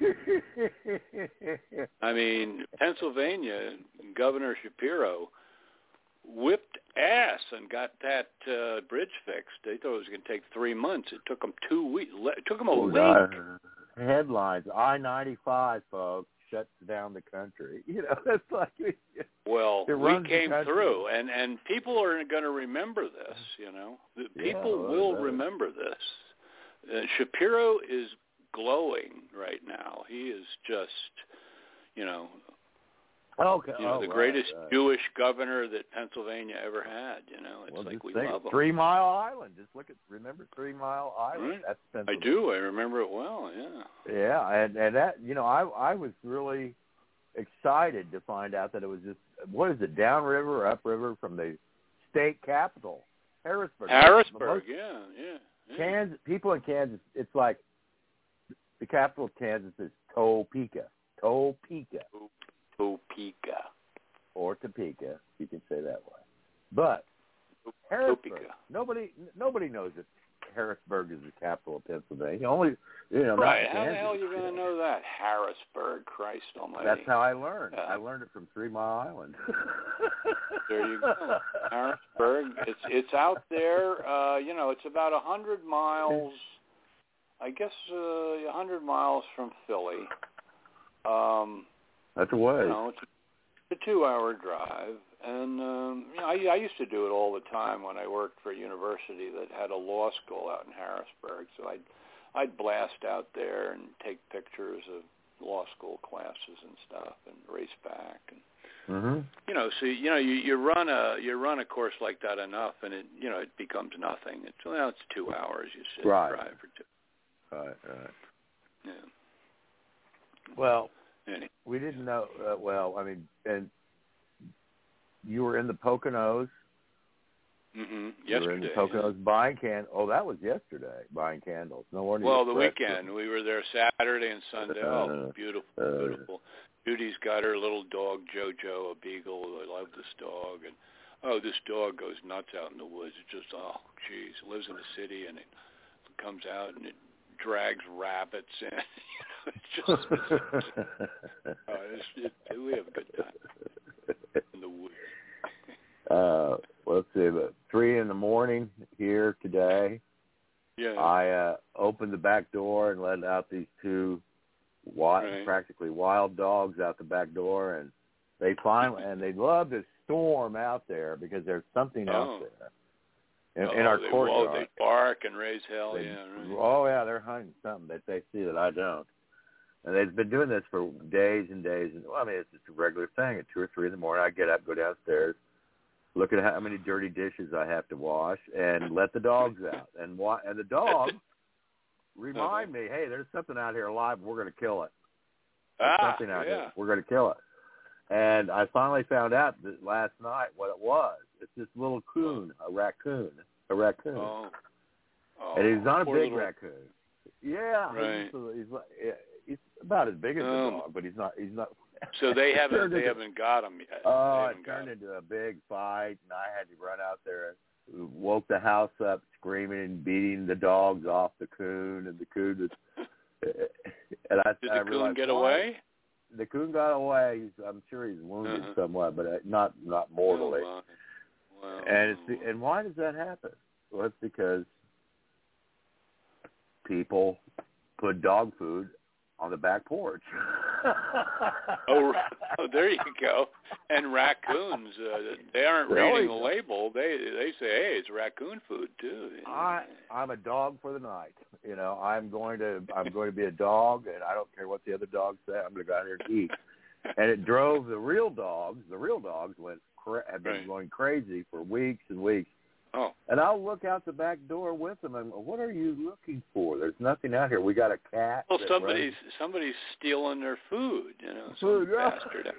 I mean, Pennsylvania, Governor Shapiro whipped ass and got that uh, bridge fixed. They thought it was going to take three months. It took them two weeks. It took them a week. Uh, headlines, I ninety-five, folks, shuts down the country. You know, it's like... Well, it we runs came the country. through, and, and people are going to remember this, you know. The Yeah, people well, will that- remember this. Uh, Shapiro is glowing right now. He is just, you know, Okay. you know oh, the right, greatest right. Jewish governor that Pennsylvania ever had, you know. It's Well, like just we think love him. Three Mile Island. Just look at, remember Three Mile Island? Right. That's I Pennsylvania. do. I remember it well, yeah. Yeah, and, and that, you know, I I was really excited to find out that it was just, what is it, downriver or upriver from the state capital, Harrisburg. Harrisburg, Most- yeah, yeah. yeah. Kansas, people in Kansas, it's like the capital of Kansas is Topeka. Topeka. Topeka. Or Topeka, you can say that way. But Harrisburg, Topeka. nobody nobody knows that Harrisburg is the capital of Pennsylvania. Only, you know, Right. not How the Kansas. hell are you going to know that? Harrisburg, Christ almighty. That's how I learned. Yeah. I learned it from Three Mile Island. There you go. Harrisburg. It's it's out there. Uh, you know, it's about a hundred miles. I guess uh, a hundred miles from Philly. Um, That's a way. you know, it's a two-hour drive, and um, you know, I, I used to do it all the time when I worked for a university that had a law school out in Harrisburg. So I'd I'd blast out there and take pictures of law school classes and stuff, and race back and. Mm-hmm. You know, so you know, you, you run a you run a course like that enough, and it you know it becomes nothing. It's well, it's two hours. You sit Right. and drive for two. Right, right. Yeah. Well, Anyway. we didn't know. Uh, well, I mean, and you were in the Poconos. Mm-hmm. You were in the Yesterday. Poconos buying can. Oh, that was yesterday. Buying candles. No wonder. Well, you the pressed weekend we were there Saturday and Sunday. Oh, Uh, beautiful, uh, beautiful. Judy's got her little dog JoJo, a beagle. I love this dog, and oh, this dog goes nuts out in the woods. It just oh, geez, it lives in the city, and it comes out and it drags rabbits in. It's just it's, uh, it's, it, we have a good time in the woods. uh, let's see, but three in the morning here today. Yeah. I uh, opened the back door and let out these two wild, Right. practically wild dogs out the back door, and they finally and they love to storm out there because there's something Oh. out there in, oh, in our they, courtyard. Oh, they bark and raise hell. They- yeah. Right. Oh yeah, they're hunting something that they see that I don't. And they've been doing this for days and days. And well, I mean, it's just a regular thing. At two or three in the morning, I get up, go downstairs, look at how many dirty dishes I have to wash, and let the dogs out. And wa- and the dogs remind me, hey, there's something out here alive. We're going to kill it. There's Ah, something out yeah. here. We're going to kill it. And I finally found out that last night what it was. It's this little coon, a raccoon, a raccoon. Oh. Oh, and he's not a poor big little- raccoon. Yeah, Right. he's, he's like yeah, he's about as big as Um, a dog, but he's not. He's not. So they haven't Turned they into- haven't got him yet. Oh, they it haven't got turned him. into a big fight, and I had to run out there. Woke the house up, screaming and beating the dogs off the coon, and the coon was. And I, Did I the coon realized, get why? away? The coon got away. He's, I'm sure he's wounded Uh-huh. somewhat, but uh, not not mortally. Oh, wow. Wow. And it's the, and why does that happen? Well, it's because people put dog food on the back porch. oh, oh, there you go. And raccoons, uh, they aren't Really? reading the label. They they say, hey, it's raccoon food too. You know? I I'm a dog for the night. You know, I'm going to I'm going to be a dog, and I don't care what the other dogs say. I'm going to go out here and eat. and it drove the real dogs. The real dogs went cra- have been Right. going crazy for weeks and weeks. Oh. And I'll look out the back door with them and, what are you looking for? There's nothing out here. We got a cat. Well, that somebody's runs- somebody's stealing their food. You know, some Food, yeah. bastard.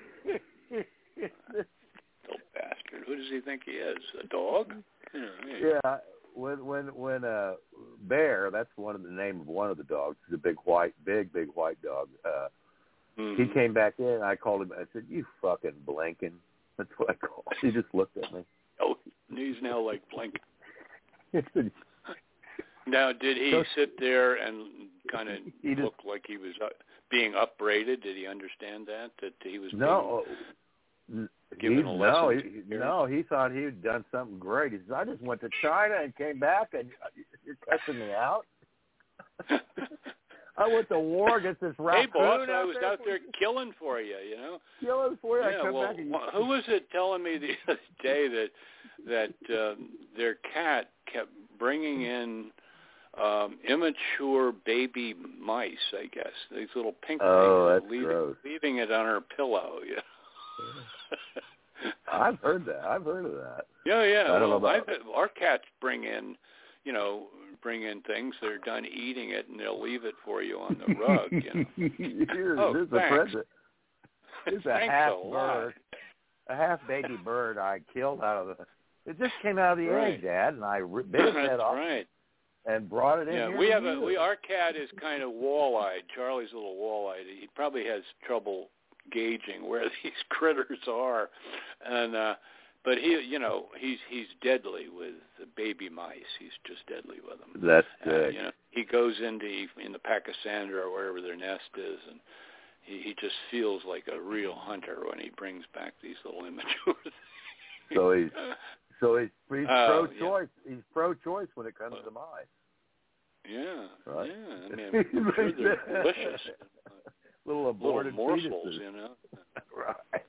Little bastard. Who does he think he is? A dog? You know, hey. Yeah. When when when uh Bear, that's one of the name of one of the dogs. He's a big white, big big white dog. Uh, mm-hmm. He came back in. And I called him. I said, "You fucking blinking." That's what I called. He just looked at me. Oh, he's now like blinking. He said, Now, did he So- sit there and kind of He just- look like he was uh, being upbraided? Did he understand that that he was no. being He, given a lesson? no, to he, hear? no, he thought he'd done something great. He said, "I just went to China and came back, and you're cussing me out." I went to war against this Hey, raccoon. boss, I out was there out there killing for you. You know. killing for you. I Yeah, come well, back and wh- who was it telling me the other day that that um, their cat kept bringing in um, immature baby mice? I guess these little pink Oh, things, that's leaving, gross. leaving it on her pillow. Yeah. I've heard that. I've heard of that. Yeah, yeah. I don't well, know about- I've, our cats bring in, you know, bring in things. They're done eating it, and they'll leave it for you on the rug. You know. Here's, Oh, this is a thanks. present. This is a Thanks half a lot. bird, a half baby bird I killed out of the. It just came out of the Right. egg, Dad, and I ri- bit its head That's off right. and brought it in Yeah, here. we to have a you. we our cat is kind of wall-eyed. Charlie's a little wall-eyed. He probably has trouble gauging where these critters are, and uh, but he, you know, he's he's deadly with the baby mice. He's just deadly with them. That's Uh, good. you know, he goes into in the Pachysandra or wherever their nest is, and he, he just feels like a real hunter when he brings back these little immature things. So he's so he's, he's Oh, pro-choice. He's pro-choice when it comes to mice. Yeah, Right. yeah. I mean, I'm sure they're delicious. Little Little aborted morsels, fetuses. you know. Right.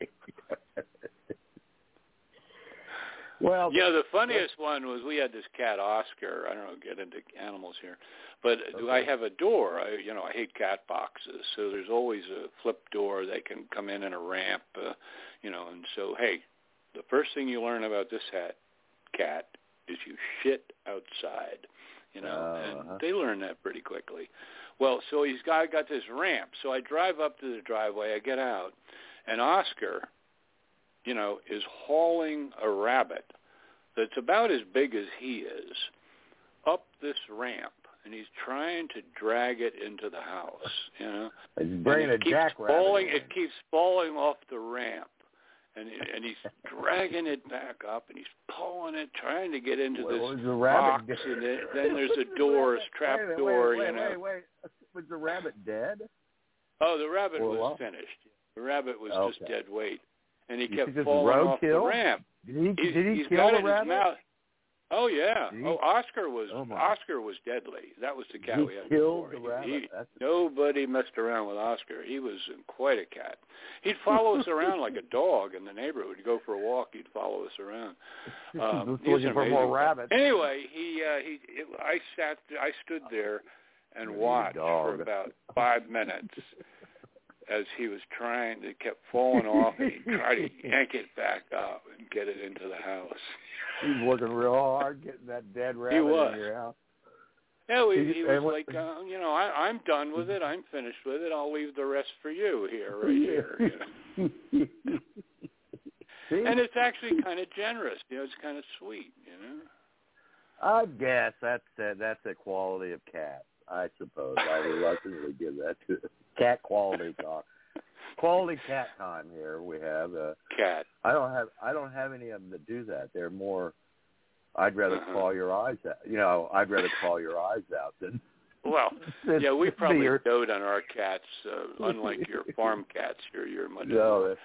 Well, yeah, the funniest one was we had this cat Oscar. I don't know, get into animals here, but I have a door. I, you know, I hate cat boxes, so there's always a flip door. They can come in in a ramp, uh, you know. And so, hey, the first thing you learn about this hat, cat is you shit outside, you know, Uh-huh. and they learn that pretty quickly. Well, so he's got got this ramp. So I drive up to the driveway. I get out, and Oscar, you know, is hauling a rabbit that's about as big as he is up this ramp, and he's trying to drag it into the house, you know. He's bringing and a it keeps jackrabbit falling. in. It keeps falling off the ramp, and and he's dragging it back up, and he's pulling it, trying to get into Well, this was the rabbit box, dead? and then, then there's a door, a trap wait, wait, door, wait, you know. Wait, wait, wait. Was the rabbit dead? Oh, the rabbit Or was what? finished. The rabbit was just Okay. dead weight, and he You kept think this is falling off the roadkill? ramp. Did he, He's, did he he's kill got the it in his rabbit? mouth. Oh yeah. Did he? Oh, Oscar was Oh, my. Oscar was deadly. That was the cat He we had killed before. the rabbit? He, he, That's- nobody messed around with Oscar. He was quite a cat. He'd follow us around like a dog in the neighborhood. We'd go for a walk. He'd follow us around. Um, Just he was looking an for more amazing cat. rabbits. Anyway, he uh, he. It, I sat. I stood there and You watched for dog. about five minutes as he was trying to kept falling off, and he tried to yank it back up and get it into the house. He's working real hard getting that dead rabbit was. in your house. Yeah, he, He- he was and what- like, uh, you know, I, I'm done with it. I'm finished with it. I'll leave the rest for you here, right here. You know? See? And it's actually kind of generous. You know, it's kind of sweet. You know. I guess that's a, that's a quality of cat. I suppose I reluctantly give that to cat quality talk. Quality cat time here we have. Uh, cat. I don't have I don't have any of them that do that. They're more. I'd rather Uh-huh. claw your eyes out. You know, I'd rather claw your eyes out than. Well, than yeah, we probably your- dote on our cats. Uh, unlike your farm cats, you're you're much No, more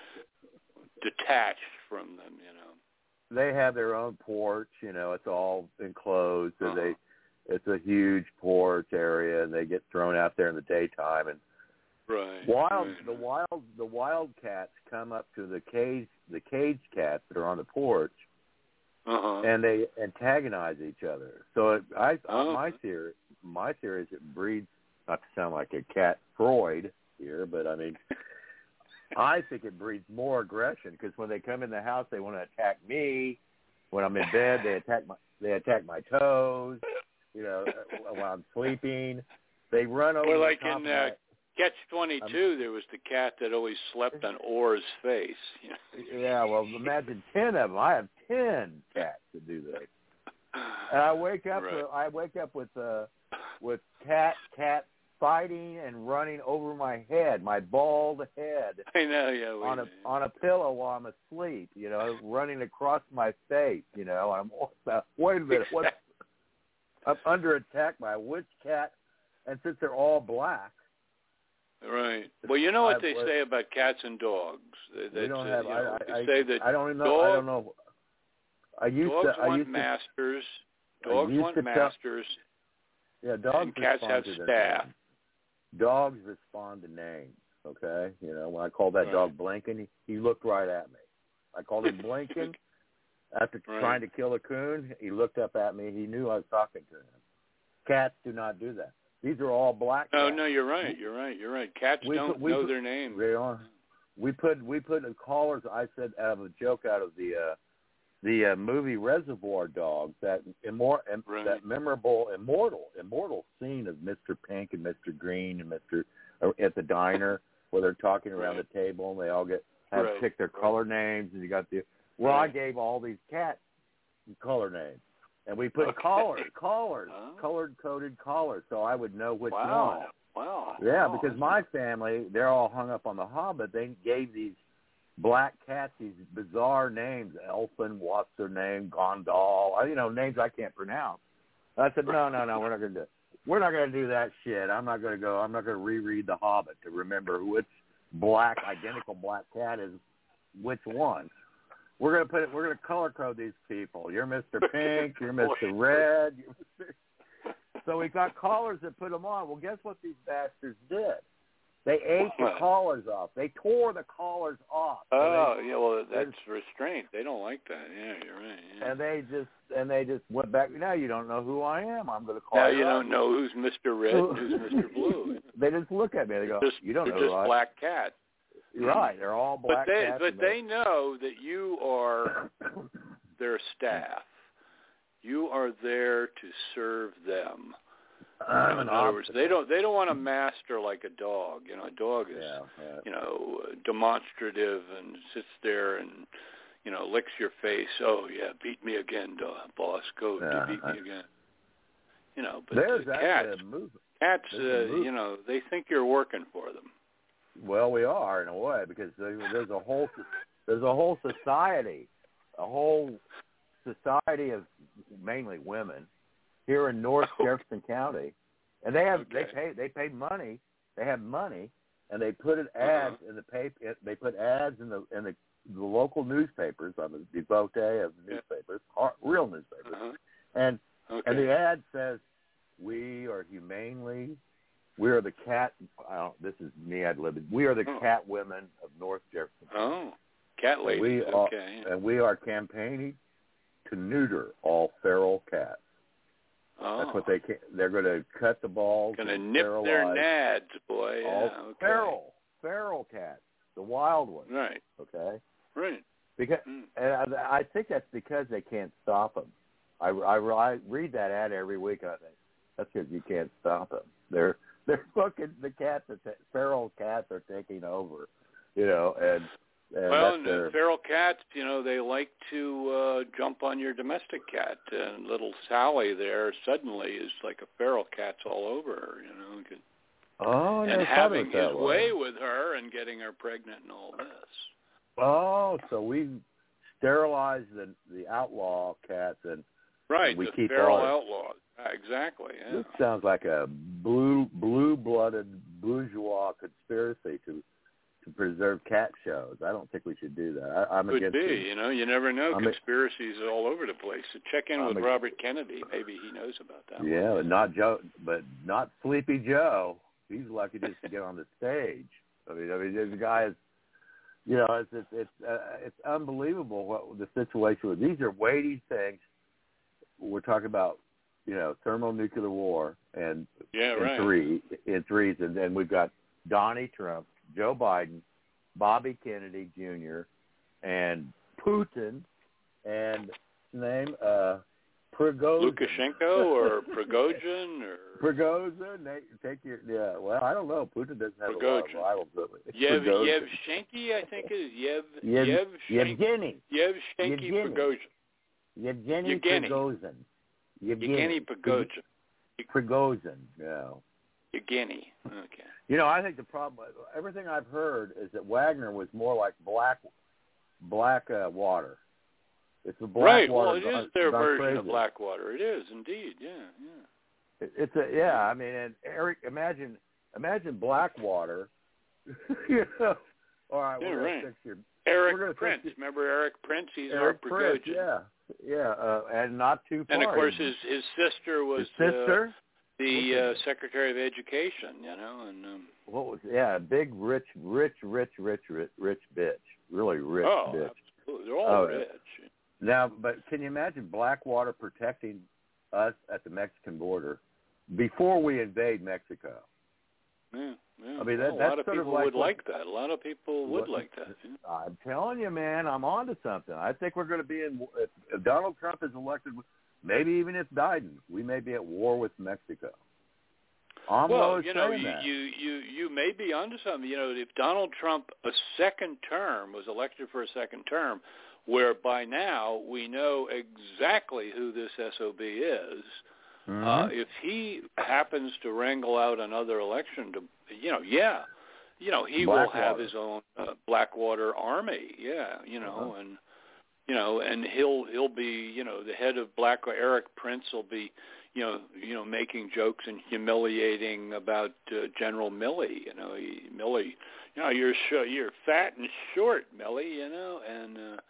detached from them. You know. they have their own porch. You know, it's all enclosed, so Uh-huh. they. It's a huge porch area, and they get thrown out there in the daytime. And Right. wild, right. the wild, the wild cats come up to the cage, the cage cats that are on the porch, Uh-huh. and they antagonize each other. So it, I, Oh. my theory, my theory is it breeds. Not to sound like a cat Freud here, but I mean, I think it breeds more aggression because when they come in the house, they want to attack me. When I'm in bed, they attack my they attack my toes. You know, while I'm sleeping, they run over. Or like the top in of uh, my, Catch twenty-two, um, there was the cat that always slept on Orr's face. You know? Yeah, well, imagine ten of them. I have ten cats that do this, and I wake up. Right. With, I wake up with uh, with cat cat fighting and running over my head, my bald head. I know, yeah. On a on a pillow while I'm asleep. You know, running across my face. You know, I'm wait a minute. What? I'm under attack by which cat? And since they're all black. Right. Well, you know what I, they say about cats and dogs. They, we don't uh, have. you I, know, I, they say that I don't know. dog, I don't know. I used dogs to. I want used masters. to, Dogs used want to masters. Tell, yeah, dogs and cats respond have to their staff. names. Dogs respond to names. Okay, you know, when I called that right. dog Blinken, he, he looked right at me. I called him Blinken. After right. trying to kill a coon, he looked up at me. He knew I was talking to him. Cats do not do that. These are all black cats. No, no, you're right. You're right. You're right. Cats we don't put, we know put, their names. They are. We put we put collars. I said out of a joke out of the uh, the uh, movie Reservoir Dogs, that immor- right. that memorable immortal immortal scene of Mister Pink and Mister Green and Mister uh, at the diner where they're talking around right. the table and they all get have right. pick their right. color names and you got the well right. I gave all these cats color names. And we put okay. collars, collars, huh? colored-coded collars, so I would know which wow. one. Wow. Yeah, wow. because my family, they're all hung up on The Hobbit. They gave these black cats these bizarre names, Elfin, what's their name, Gondal, you know, names I can't pronounce. I said, no, no, no, we're not going to do it. We're not going to do that shit. I'm not going to go, I'm not going to reread The Hobbit to remember which black, identical black cat is which one. We're gonna put it. We're gonna color code these people. You're Mister Pink. You're Mister Red. You're Mister So we got collars that put them on. Well, guess what these bastards did? They ate the collars off. They tore the collars off. So oh, they, yeah. Well, that's restraint. They don't like that. Yeah, you're right. Yeah. And they just and they just went back. Now you don't know who I am. I'm going to call now you. you up. don't know who's Mister Red and who's Mister Blue. They just look at me. They go, just, "You don't they're know just who I am." black cats. Right, they're all black but they, cats. But they know that you are their staff. You are there to serve them. I'm in other words, they don't they don't want a master like a dog. You know, a dog is yeah, yeah. you know demonstrative and sits there and you know licks your face. Oh yeah, beat me again, dog, boss. Go yeah, beat I, me again. You know, but there's the cats, a move. cats, there's uh, you know, they think you're working for them. Well, we are in a way because there's a whole there's a whole society, a whole society of mainly women here in North Jefferson County, and they have okay. they pay they pay money. They have money, and they put an ads uh-huh. in the paper. They put ads in the in the, the local newspapers on the devotee of the newspapers, yeah. real newspapers, uh-huh. and okay. and the ad says, "We are humanely." We are the cat. I don't, this is me ad libbing. We are the oh. cat women of North Jefferson. Oh, cat ladies. We are, okay. And we are campaigning to neuter all feral cats. Oh. That's what they can. They're going to cut the balls. Going to nip their nads, boy. Yeah, all okay. feral, feral cats, the wild ones. Right. Okay. Right. Because mm. and I, I think that's because they can't stop them. I, I, I read that ad every week, and I think that's because you can't stop them. They're They're fucking the cats, the feral cats are taking over, you know, and, and well, that's and their... feral cats, you know, they like to uh, jump on your domestic cat, and little Sally there suddenly is like a feral cat's all over her, you know, could, oh, and having his way. way with her and getting her pregnant and all this. Oh, so we sterilize the the outlaw cats and right, we the keep feral all outlaws. Exactly. Yeah. This sounds like a blue blue-blooded bourgeois conspiracy to to preserve cat shows. I don't think we should do that. I, I'm Could against be. it. You know, you never know. I'm Conspiracies a, all over the place. So check in I'm with a, Robert Kennedy. Maybe he knows about that. Yeah, one. but not Joe. But not Sleepy Joe. He's lucky just to get on the stage. I mean, I mean, this guy is. You know, it's it's it's, uh, it's unbelievable what the situation was. These are weighty things. We're talking about. You know, thermonuclear war and yeah, in right. three in threes, and then we've got Donnie Trump, Joe Biden, Bobby Kennedy Junior and Putin and his name uh, Prigozhin. Lukashenko or Prigozhin or Prigozhin. Take your yeah. Well, I don't know. Putin doesn't have Prigozhin. a lot of rivals, really. Yev Yevshenki, I think it is Yev Yev Yevshenki. Yevshenki Yevshenki Prigozhin. Yevgeny Prigozhin. Yevgeny Prigozhin. Prigozhin. Yeah. Yevgeny. Okay. You know, I think the problem. Everything I've heard is that Wagner was more like black, black uh, water. It's a right. Blackwater. Well, it is their version crazy. of Blackwater. It is indeed. Yeah, yeah. It, it's a yeah. I mean, and Eric, imagine, imagine Blackwater. you know. All right, yeah, we're right. gonna fix your Eric Prince. Your, Remember Eric Prince? He's Eric our Prince. Prigozhin. Yeah, yeah, uh, and not too far. And of course, his his sister was his sister. Uh, the uh, Secretary of Education. You know, and um, what was yeah, big, rich, rich, rich, rich, rich, rich bitch. Really rich oh, bitch. Absolutely. They're all oh, rich. Now, but can you imagine Blackwater protecting us at the Mexican border before we invade Mexico? Yeah, yeah. I mean, that, well, that's a lot of sort people of like would what, like that. A lot of people would what, like that. Yeah. I'm telling you, man, I'm on to something. I think we're going to be in. If, if Donald Trump is elected, maybe even if Biden, we may be at war with Mexico. I'm well, you know, you, that. you you you may be onto something. You know, if Donald Trump a second term was elected for a second term, where by now we know exactly who this S O B is. Mm-hmm. Uh, if he happens to wrangle out another election, to you know, yeah, you know, he Blackwater. will have his own uh, Blackwater army, yeah, you know, uh-huh. and you know, and he'll he'll be, you know, the head of Blackwater. Eric Prince will be, you know, you know, making jokes and humiliating about uh, General Milley. You know, he, Milley, you know, you're sh- you're fat and short, Milley, you know, and. Uh,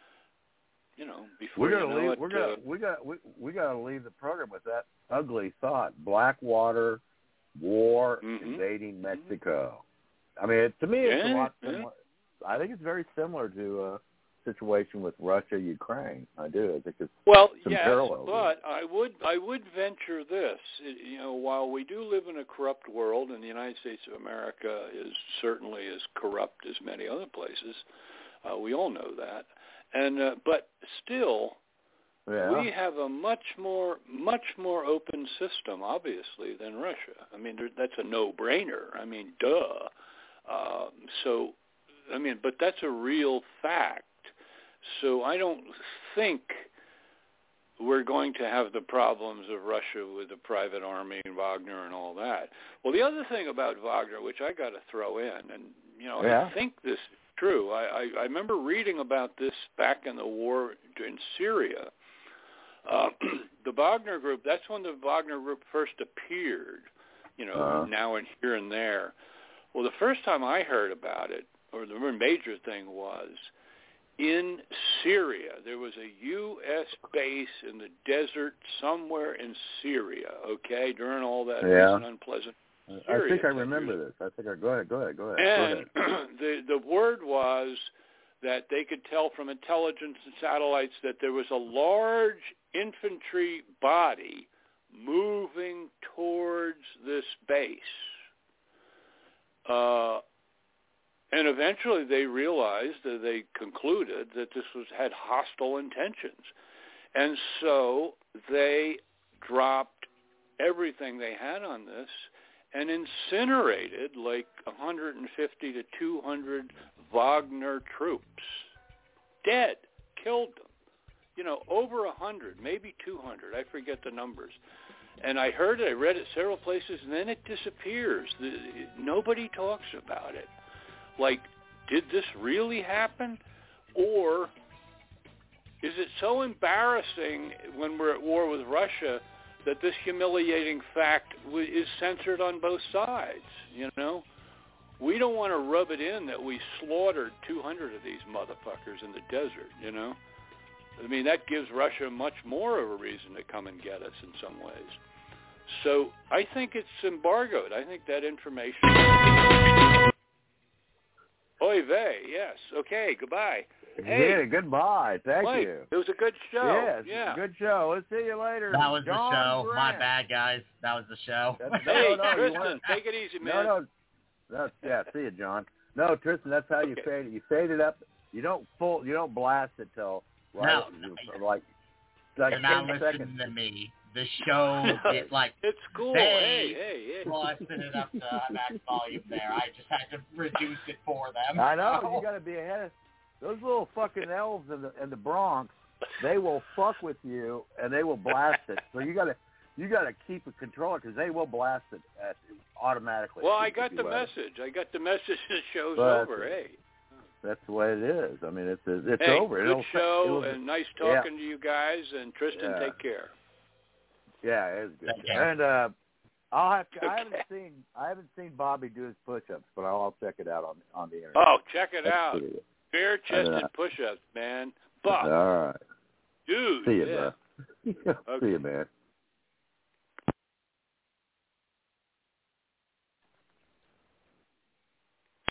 You know, before we're gonna you know leave. it, We're gonna uh, we got we we gotta leave the program with that ugly thought: Blackwater war mm-hmm. invading Mexico. I mean, to me, it's yeah, a lot yeah. similar. I think it's very similar to a situation with Russia, Ukraine. I do. I think it's well, some yes, parallels. but I would I would venture this. You know, while we do live in a corrupt world, and the United States of America is certainly as corrupt as many other places, uh, we all know that. And uh, but still, yeah. we have a much more much more open system, obviously, than Russia. I mean, there, that's a no-brainer. I mean, duh. Uh, so, I mean, but that's a real fact. So I don't think we're going to have the problems of Russia with the private army and Wagner and all that. Well, the other thing about Wagner, which I got to throw in, and you know, yeah. I think this. True. I, I, I remember reading about this back in the war in Syria. Uh, the Wagner Group, that's when the Wagner Group first appeared, you know, uh-huh. now and here and there. Well, the first time I heard about it, or the major thing was, in Syria, there was a U S base in the desert somewhere in Syria, okay, during all that yeah. recent unpleasant I think I remember this. I think I go ahead, go ahead, go ahead. And go ahead. the the word was that they could tell from intelligence and satellites that there was a large infantry body moving towards this base. Uh, and eventually they realized, that they concluded that this was had hostile intentions. And so they dropped everything they had on this and incinerated like one hundred fifty to two hundred Wagner troops. Dead. Killed them. You know, over one hundred, maybe two hundred. I forget the numbers. And I heard it, I read it several places, and then it disappears. The, nobody talks about it. Like, did this really happen? Or is it so embarrassing when we're at war with Russia that this humiliating fact w- is censored on both sides, you know? We don't want to rub it in that we slaughtered two hundred of these motherfuckers in the desert, you know? I mean, that gives Russia much more of a reason to come and get us in some ways. So I think it's embargoed. I think that information... Oy vey, yes. Okay, goodbye. Hey, yeah, goodbye. Thank Mike, you. It was a good show. Yes, yeah. good show. Let's see you later. That was John the show. Grant. My bad, guys. That was the show. That's, Hey, no, no, Tristan, wanna... take it easy, man. No, no. That's, yeah, see you, John. No, Tristan, that's how you Okay. fade it. You fade it up. You don't full. You don't blast it till right No, you, like like You're not ten listening seconds. to me. The show is like it's cool. They Hey, hey, hey. busted it up to max volume there. I just had to reduce it for them. I know so. you got to be ahead of those little fucking elves in the in the Bronx. They will fuck with you and they will blast it. So you got to you got to keep a controller because they will blast it at, automatically. Well, I if got you the let it. message. I got the message. The show's But over. Hey. That's the way it is. I mean, it's it's hey, over. Good It'll, show it'll, and nice yeah. talking to you guys. And Tristan, Yeah. take care. Yeah, it's good. Okay. And uh, I'll have to, I Okay. haven't seen I haven't seen Bobby do his push-ups, but I'll, I'll check it out on on the internet. Oh, check it That's out. pretty good. Bare-chested Uh, push-ups, man. Buff. All right. Dude. See you, yeah. bro. See you, man.